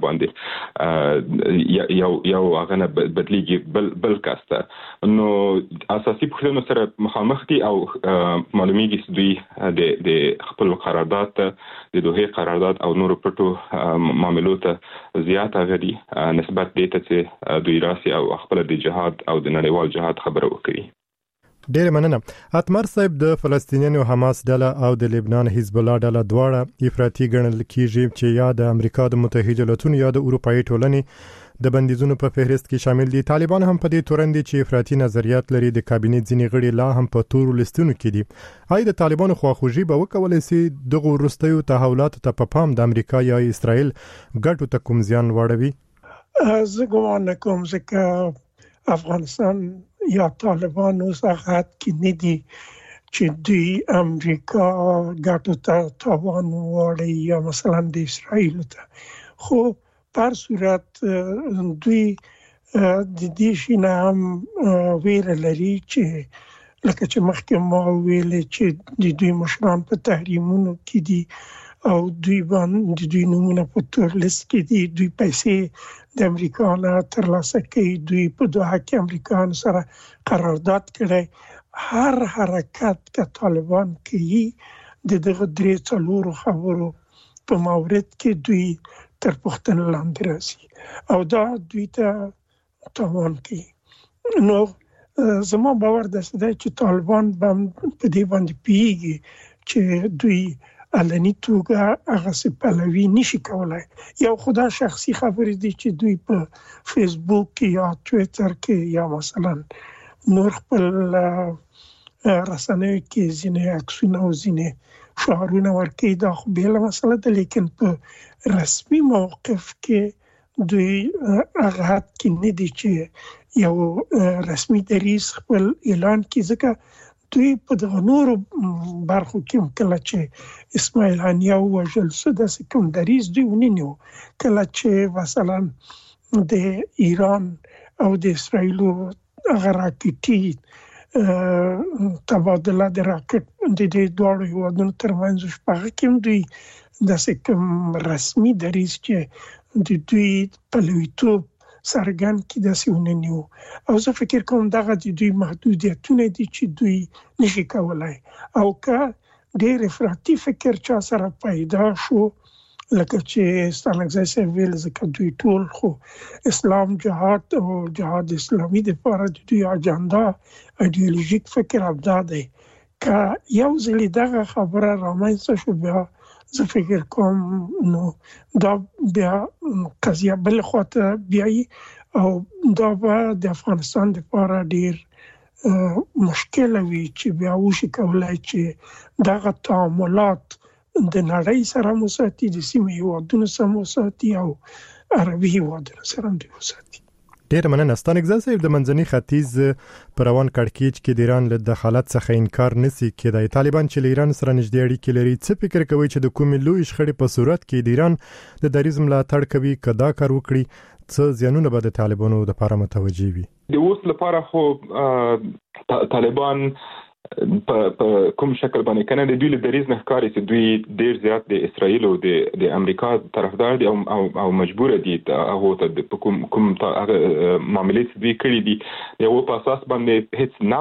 باندې یو هغه نه بدلیږي بل کاسته. نو اساسي پوښتنو سره مخامخ دي او معلومیږي چې دوی د خپل قرارداد د دوه قرارداد او نورو پټو معاملو ته زیات غدي نسبت دي ته چې دوی راسي او خپل د جهاد او د نړیوال جهاد خبره وکړي. ډیر مننه. اتمر صاحب، د فلسطینیانو حماس ډله او د لبنان حزب الله ډله دواړه افراطي ګڼل کیږي چې یا د امریکا د متحده ایالاتونو یا د اروپאי ټولنې د بندیزونو په فهرست کې شامل دي. طالبان هم په دې تورن دي چې افراطي نظریات لري. د کابینې ځینې غړي لا هم په تورو لیستونو کې دي. آیا د طالبانو خواخوږي به وکولای شي دغه وروستیو تحولاتو ته په پام د امریکا یا اسرائیل ګټو ته کوم زیان واړوي؟ زه ګومان نه کوم ځکه افغانستان یا طالبان اوس هغه حد کې نه دي چې دوی امریکا ګټو ته تاوان وواړي یا مثلا د اسرائیل ته. خو په صورت دوی د دې شي نه هم ویره لري چې لکه چې مخکې ما ویلې چې د دوی مشران په تحریمونو کې دي او دوی باندې دوی نمونه په تور لیست کې دي، دوی پیسې د امریکا نه ترلاسه کوي، دوی په دوحه کې امریکایانو سره قرارداد کړی. هر حرکت که طالبان کوي د دغه 3-4 خبرو په مورد کې دوی تر پوښتنې لاندې راځي او دا دوی ته تاوان کوي. نو زما باور دی چې طالبان په دې باندې پیږي چې دوی علني توګه هغه څه پلوي نشي کولای. یو خدا شخصي خبرې دي چې دوی په فیسبوک کې یا ټویټر کې یا مثلا نور خپل رسنیو کې ځینې عکسونه او ځینې شعارونه ورکوي، دا خو بېله مسله ده، لیکن په رسمي موقف کې دوی هغه کې نه دي چې یو رسمي دریځ خپل اعلان کړي، ځکه دوی په دغه نورو برخو کې کله چې اسماعیل هانیه وژل شو داسې کوم دریځ دوی ونیو. کله چې مثلا د ایران او د اسرائیل هغه راکټي تبادله د راکټ د دې دوه هیوادونو ترمنځ شپږ کې دوی داسې کوم رسمي دریځ چې د دوی په لویتوب سرګن کې داسې ونیو. او زه فکر کوم دغه د دوی محدودیتونه دي چې دوی نشي کولای، او که ډېر افراطي فکر چا سره پیدا شو لکه چې ستانکزی ویل ځکه دوی ټول خو اسلام جهاد او جهاد اسلامي د لپاره د دوی اجنډا ایدئولوژیک فکر ابدا دی. که یو ځل دغه خبره رامنځته شو بیا زه فکر کوم نو دا بیا قضیه بل خواته بیایي او دا به د افغانستان لپاره ډیر مشکل وي چې بیا وشي کولای چې دغه تعاملات د نړۍ سره مساتی، د سیمې هیوادونو سره مساتی او عربي هیوادونو سره هم مساتی. ډیر مننه. ستانکزی صاحب، د منځني ختیځ په روان کړکېچ کې د ایران له دخالت څخه انکار نسی کېدای. طالبان چې له ایران سره نږدې اړیکې لري، څه فکر کوي چې د کومې لوی شخړې په صورت کې د ایران د دریځ ملاتړ کوي؟ کدا کار وکړي څه زیانونه به د طالبانو لپاره متوجي وي؟ د اوس لپاره خو طالبان په کوم شکل باندې کنه د دوی له دریځ نه ښکاري چې دوی ډیر زیات د اسرائیل او د امریکا طرفدار دي او مجبور دي هغه ته کوم معاملې چې دوی کړی دي یو په اساس باندې هیڅ نو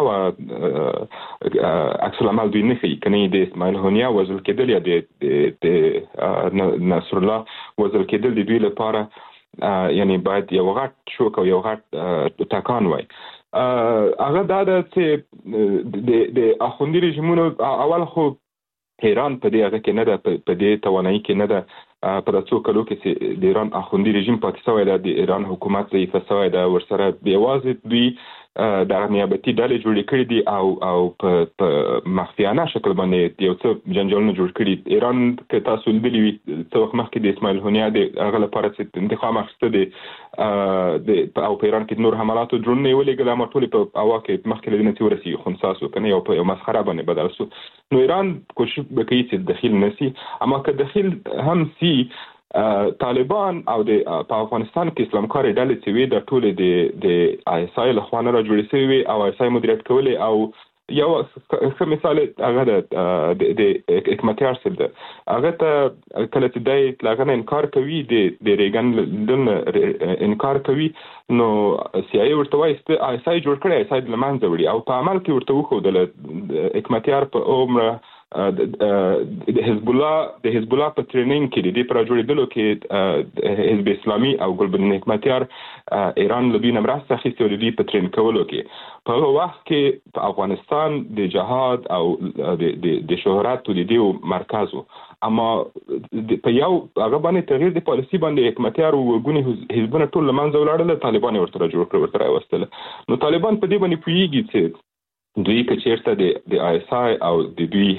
عکس العمل دوی نه کوي. کنه د اسماعیل هانیه وزل کېدل یا د نصر الله وزل کېدل د دوی لپاره یعنی باید یو غټ شوک او یو غټ ټاکان وای. هغه دا چې د اخوندي رژیمونو اول خو ایران په دې هغه کې نه ده، په دې توانایي کې نه ده. په داسو کلو کې چې د ایران اخوندي رژیم پاتې شوی دی، د ایران حکومت ضعیف شوی دی، ورسره بیوازې دوی د نیابتي ډلې جوړې کړې دي او په مخفیانه شکل باندې یو څه جنجالونه جوړ کړي. ایران که تاسو لیدلی وي څه وخت مخکې د اسماعیل هانیه د هغه لپاره چې انتقام اخیسته دی او په ایران کې نور حملاتو ډرونونه یې ولېږل، اما ټولې په هوا کې مخکې له دې نه چې ورسېږي خنثی شو، کنه یو مسخره باندې بدل شو. نو ایران کوشش وکړي چې دخیل نشي، اما که دخیل هم سي طالبان او د افغانستان کې اسلامکاري ډلې چې وي د ټولې د ISI له خوا نه را جوړې شوې وي او ISI مدیریت کولې. او یو ښه مثال هغه د حکمتیار صاحب ده، هغه ته کله چې دی هغه نه انکار کوي، د ریګن انکار کوي، نو CIA ورته وایي ISI جوړ کړی، ISI د لمنځه وړي، او په عمل کې ورته وښودله حکمتیار په عمره د حزب الله په ټریننګ کې د دې پر جوړېدلو کې حزب اسلامي او ګلبدین حکمتیار ایران له دوی نه مرسته اخیستې او د دوی په ټرین کولو کې. په هغه وخت کې په افغانستان د جهاد او د شهرت او د دې مرکز و، اما په یو هغه باندې تغییر د پالیسي باندې حکمتیار او ګونی حزبونه ټول لمنځه ولاړل، طالبان ورته جوړ کړ ورته راوستل. نو طالبان په دې باندې پوهیږي چې دوی که چیرته د ISI او د دوی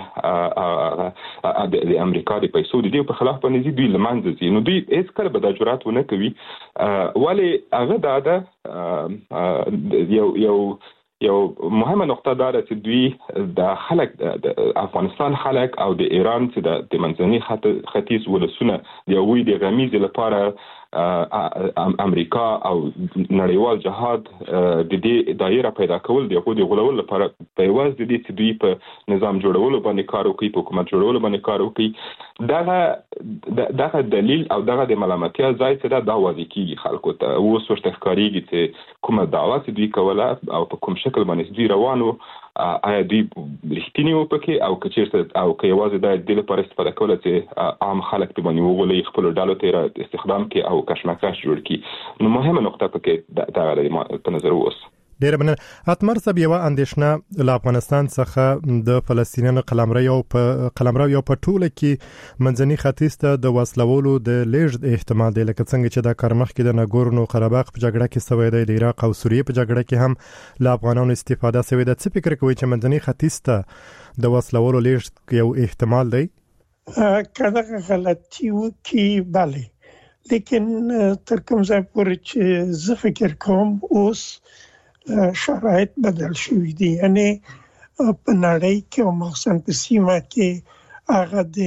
د امریکا د پیسو د دې په خلاف باندې دوی لمنځه ځي، نو دوی هیڅ کله به دا جرأت ونه کوي. ولی هغه دا یو مهمه نقطه دا ده چې دوی د خلک د افغانستان خلک او د ایران چې د منځني ختیځ ولسونه د یوې د غمیزې لپاره امریکا او نړیوال جهاد د دې دایره پیدا کول د خو د غلول لپاره په واز د دې چې دوی په نظام جوړولو باندې کار وکړي، په حکومت جوړولو باندې کار وکړي. دغه دلیل او دغه د ملامتیا ځای څه دا واضح کیږي خلکو ته. اوس ورته ښکارېږي چې کومه دعوا چې دوی کوله او په کوم شکل باندې دوی روانو، آیا دوی رښتینی و پکې او که چیرته او که یوازې د دې لپاره استفاده کوله چې عام خلک په باندې وغولي، خپل ډالو ته استخدام کړي او کشمکش جوړ کړي. نو مهمه نقطه پکې دا په نظر اوس. ډیر مننه. اتمر صاحب، یو اندېښنه له افغانستان څخه د فلسطینیانو قلمرو یو په ټوله کې منځني ختیځ ته د وسلوالو د لیږد احتمال دی، لکه څنګه چې دا کار مخکې د ناګورنو قرهباغ په جګړه کې شوی دی، د عراق او سوریې په جګړه کې هم له افغانانو استفاده شوې ده. څه فکر کوي چې منځني ختیځ ته د وسلوالو لیږد یو احتمال دی؟ کله غلطي وکړي بله، لیکن تر کوم ځای پورې چې زه فکر کوم اوس شرایط بدل شوي دي، یعنی په نړۍ کې او مخصوصا په سیمه کې هغه د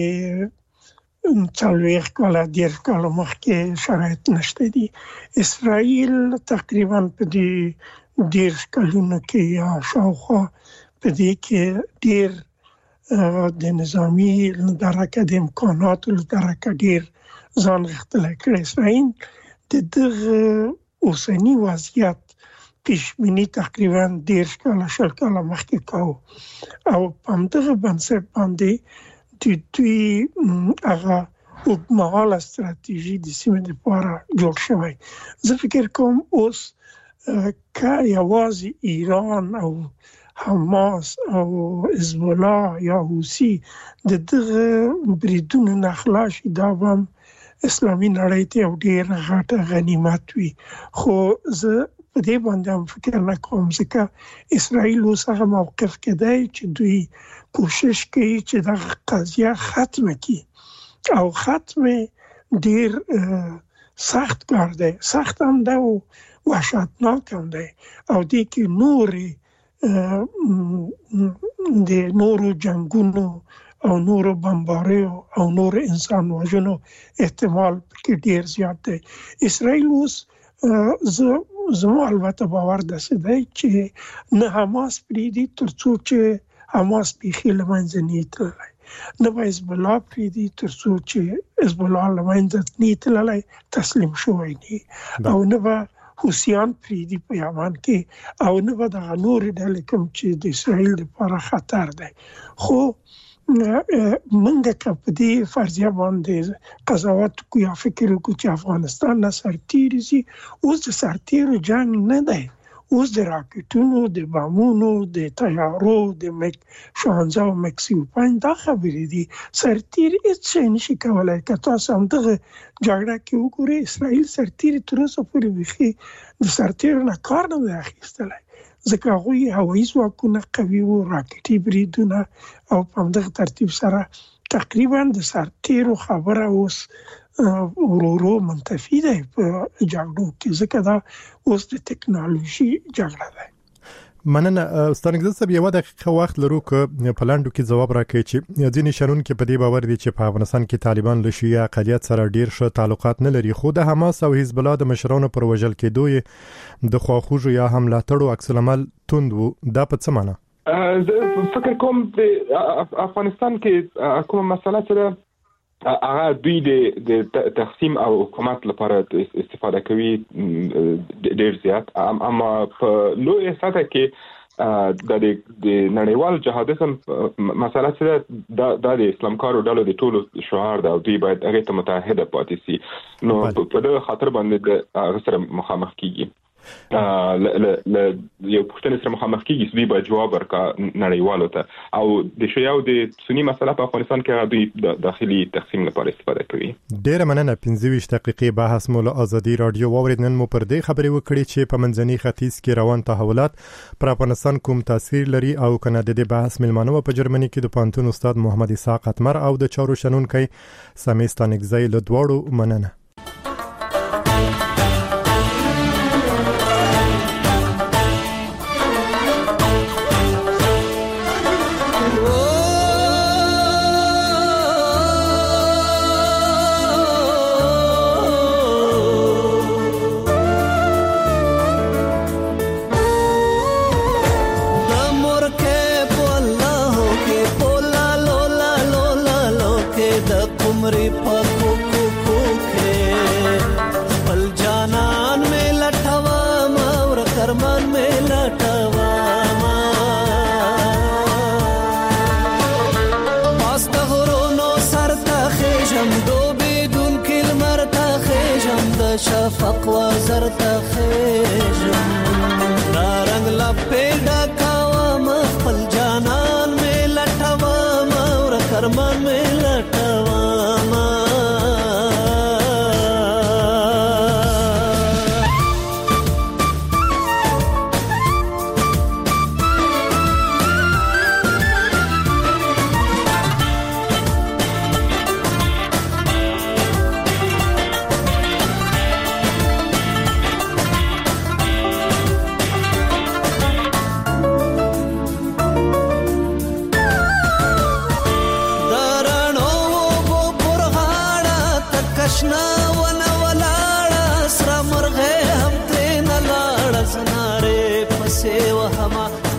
40 کاله 10 کاله مخکې شرایط نشته دي. اسرائیل تقریبا په دې 10 کلونو کې یا شاوخوا په دې کې ډیر د نظامی درکه د امکاناتو درکه ډیر ځان غښتلی کړی. اسرائیل د دغه اوسنی وضعیت پیشبینی تقریبا 10 کاله 20 کاله مخکې کاوه او په همدغه بنسټ باندې دوی هغه اوږدمهاله ستراتیژي د سیمې لپاره جوړ شوی. زه فکر کوم اوس که یوازې ایران او حماس او حزب الله یا حوثي د دغه بریدونو نه خلاص شي، دا به اسلامي نړۍ ته یو ډېر غټ غنیمت وي. خو زه په دې باندې هم فکر نه کوم، ځکه اسرائیل اوس هغه موقف کې دی چې دوی کوشش کوي چې دغه قضیه ختمه کړي او ختمه ډېر سخت کار دی، سخت هم دی او وحشتناک هم دی او دې کې د نورو جنگونو او نورو بمباریو او نورو انسان وژنو احتمال کې ډېر زیات دی. اسرائیل اوس زمو البته باور داسې دی چې نه حماس پریدي ترڅو چې حماس بیخي له منځه نه تللی، نه به حزب الله پریدي ترڅو چې حزب الله له منځه نه تللی تسلیم شوی نه، او نه به حوثیان پریدي په یمن کې، او نه به دغه نورې ډلې کوم چې د اسرائیل لپاره خطر دی. خو منګه که په دې فرضیه باندې قضاوت کو یا فکر کو چې افغانستان نه سرتیری سي، اوس د سرتیرو جنگ نه دی، اوس د راکټونو، د بمونو، د طیارو، د شاهنزه او مکسیو 5 دا خبرې دي. سرتیر هیڅ شی نشي کولای. که تاسو هم دغه جګړه کې وګورئ، اسرائیل سرتیری تر اوسه پورې بیخي د سرتیرو نه کار نه دی اخیستلی، ځکه هغوی هوایي ځواکونه قوي وو، راکټي بریدونه، او په همدغه ترتیب سره تقریبا د سرتیرو خبره اوس ورو منتفي دی په جګړو کې، ځکه دا اوس د ټکنالوژي جګړه ده. مننه استاد نګزل صاحب، یو دقیقه وخت لرو که په لاندو کې ځواب راکړي چې ځینې شنونکي په دې باور دي چې په افغانستان کې طالبان له شیعه اقلیت سره ډیر ښه تعلقات نه لري، خو د حماس او حزب الله د مشرانو پر وژل کېدو د خواخوږو یا هم ملاتړو عکس العمل توند وو. دا په څه معنی؟ فکر کوم د افغانستان کې کومه مسله چې هغه دوی د تقسیم او حکومت لپاره استفاده کوي ډیر زیات، اما په لوی سطح کې د نړیوال جهادیزم مسله چې د اسلامکارو ډلو د ټولو شعار ده او دوی باید هغه ته متحده پاتې شي. نو په دغه خاطر باندې د سره مخامخ کیږي، یو پښتنه سره مخامخ کیږي، دوی باید جواب ورکړي نړیوالو ته. او د شیعه او د سنی مسله په افغانستان کې دوی د داخلي تقسیم لپاره استفاده کوي. ډیره مننه. 15 دقیقې بحث مو له ازادي رادیو واورید. نن مو پر دې خبرې وکړې چې په منځني ختیځ کې روان تحولات پر افغانستان کوم تاثیر لري، او کنه د دې بحث ملمنو په جرمني کې د پانتون استاد محمد اسحاق اتمر او د چارو شنونکي سمیستا نګزی له دواړو مننه. شفق وزر تخیجم نارنگ لپیدا کاوام خپل جانان میں لټوام اور کرمان میں لټوام. هما